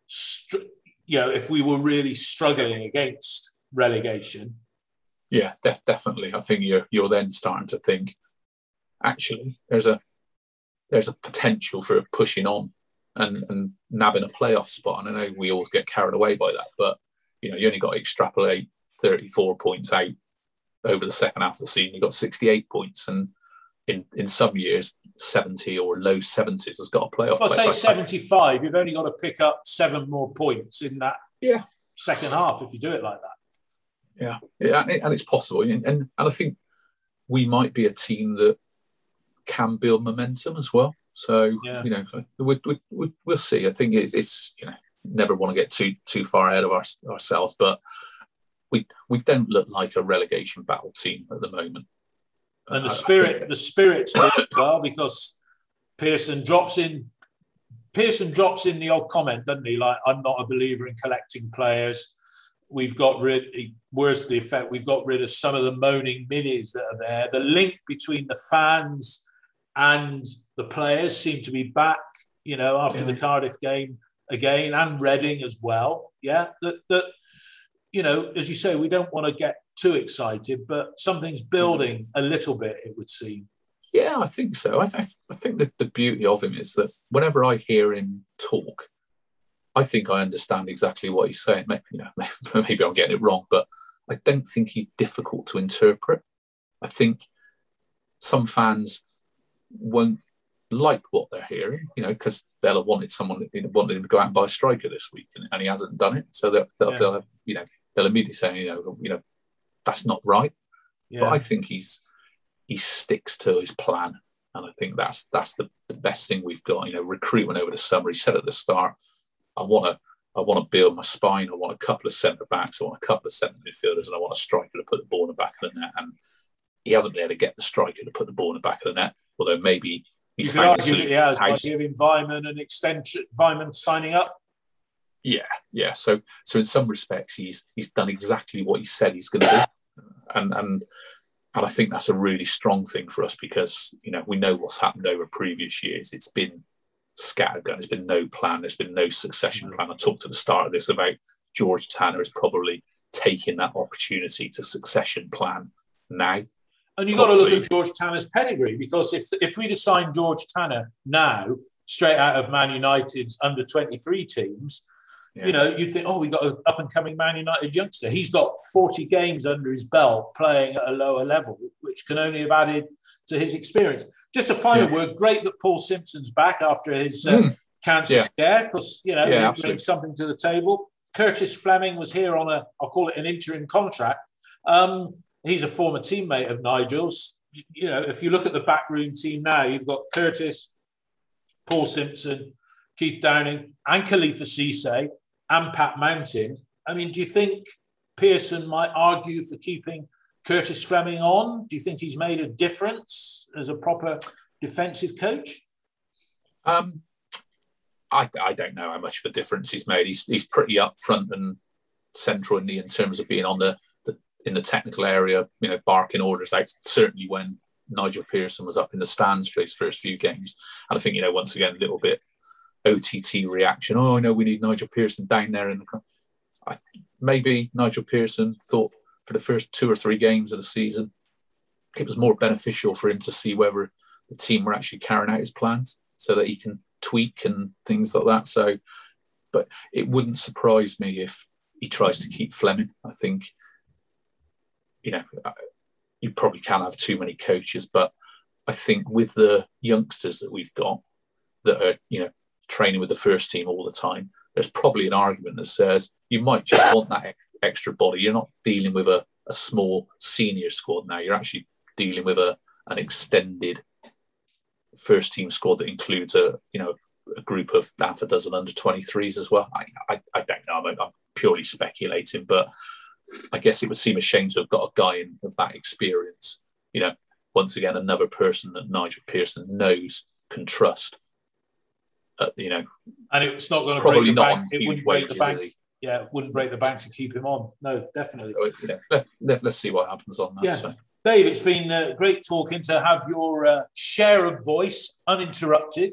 you know, if we were really struggling against relegation? Yeah, def- definitely. I think you're you're then starting to think, actually, there's a there's a potential for pushing on and, and nabbing a playoff spot. And I know we always get carried away by that, but you know, you only got to extrapolate thirty-four points out over the second half of the season. You got sixty-eight points, and in in some years, seventy or low seventies has got a playoff. If I say like seventy-five, you've only got to pick up seven more points in that yeah. second half if you do it like that. Yeah, yeah, and, it, and it's possible. And, and and I think we might be a team that can build momentum as well. So yeah. you know, we, we, we, we'll see. I think it's, it's you know never want to get too too far ahead of our, ourselves, but we we don't look like a relegation battle team at the moment. And the spirit, the spirit's doing well because Pearson drops in. Pearson drops in the odd comment, doesn't he? Like, I'm not a believer in collecting players. We've got rid. Worse to the effect, we've got rid of some of the moaning minis that are there. The link between the fans and the players seem to be back. You know, after yeah. the Cardiff game again, and Reading as well. Yeah, that that. You know, as you say, we don't want to get too excited, but something's building a little bit, it would seem. Yeah, I think so. I, th- I think that the beauty of him is that whenever I hear him talk, I think I understand exactly what he's saying. Maybe, you know, maybe I'm getting it wrong, but I don't think he's difficult to interpret. I think some fans won't like what they're hearing, you know, because they'll have wanted someone, you know, wanted him to go out and buy a striker this week, and, and he hasn't done it. So they'll, they'll, yeah. they'll have, you know, they'll immediately say, you know, you know, that's not right. Yeah. But I think he's he sticks to his plan, and I think that's that's the, the best thing we've got. You know, recruitment over the summer. He said at the start, I want to I want to build my spine. I want a couple of centre backs. I want a couple of centre midfielders, and I want a striker to put the ball in the back of the net. And he hasn't been able to get the striker to put the ball in the back of the net. although maybe he's you could argue fantasy that he has by house. giving Vyman an extension, Vyman signing up. Yeah, yeah. So, so in some respects, he's he's done exactly what he said he's going to do, and and and I think that's a really strong thing for us because you know we know what's happened over previous years. It's been scattergun. There's been no plan. There's been no succession plan. I talked at the start of this about George Tanner is probably taking that opportunity to succession plan now. And you've got to look at George Tanner's pedigree because if if we'd have signed George Tanner now, straight out of Man United's under twenty-three teams, yeah. you know, you'd think, oh, we've got an up-and-coming Man United youngster. He's got forty games under his belt playing at a lower level, which can only have added to his experience. Just a final yeah. word, great that Paul Simpson's back after his uh, mm. cancer yeah. scare because, you know, yeah, he brings something to the table. Curtis Fleming was here on a, I'll call it an interim contract. Um, He's a former teammate of Nigel's. You know, if you look at the backroom team now, you've got Curtis, Paul Simpson, Keith Downing, and Khalifa Cisse, and Pat Mountain. I mean, do you think Pearson might argue for keeping Curtis Fleming on? Do you think he's made a difference as a proper defensive coach? Um, I, I don't know how much of a difference he's made. He's he's pretty upfront and central in, the, in terms of being on the in the technical area, you know, barking orders out, certainly when Nigel Pearson was up in the stands for his first few games. And I think, you know, once again, a little bit O T T reaction. Oh, no, we need Nigel Pearson down there. in the I, Maybe Nigel Pearson thought for the first two or three games of the season, it was more beneficial for him to see whether the team were actually carrying out his plans so that he can tweak and things like that. So, but it wouldn't surprise me if he tries to keep Fleming. I think, you know, you probably can't have too many coaches, but I think with the youngsters that we've got that are, you know, training with the first team all the time, there's probably an argument that says you might just want that extra body. You're not dealing with a, a small senior squad now. You're actually dealing with a an extended first team squad that includes a, you know, a group of half a dozen under twenty-threes as well. I, I, I don't know. I'm, I'm purely speculating, but I guess it would seem a shame to have got a guy in of that experience. You know, once again, another person that Nigel Pearson knows, can trust. Uh, you know, and it's not going to probably break the not bank. on It huge wouldn't break wages, the bank. is he? Yeah, it wouldn't break the bank to keep him on. No, definitely. So, you know, let's let, let's see what happens on that. Yeah. So. Dave, it's been uh, great talking to have your uh, share of voice uninterrupted.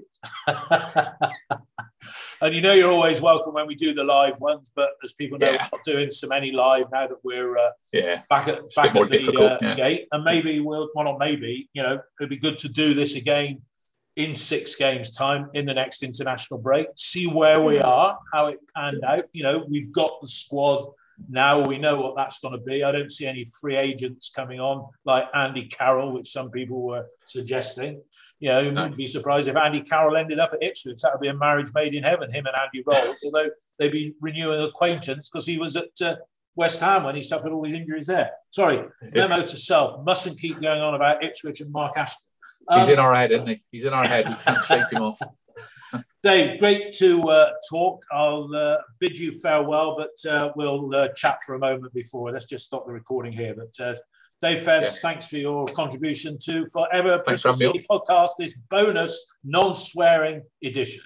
And you know you're always welcome when we do the live ones, but as people know, yeah. we're not doing so many live now that we're uh, yeah. back at, it's back more at the difficult, uh, yeah. gate. And maybe we'll, well, not maybe, you know, it'd be good to do this again in six games' time in the next international break, see where we are, how it panned out. You know, we've got the squad now, we know what that's going to be. I don't see any free agents coming on like Andy Carroll, which some people were suggesting. You know, you no. wouldn't be surprised if Andy Carroll ended up at Ipswich. That would be a marriage made in heaven, him and Andy Rolls, although they'd be renewing acquaintance because he was at uh, West Ham when he suffered all his injuries there. Sorry, memo to self. Mustn't keep going on about Ipswich and Mark Ashton. Um, He's in our head, isn't he? He's in our head. We can't shake him off. Dave, great to uh, talk. I'll uh, bid you farewell, but uh, we'll uh, chat for a moment before. Let's just stop the recording here. But uh, Dave Febbs, yeah. thanks for your contribution to Forever Bristol City podcast, this bonus non-swearing edition.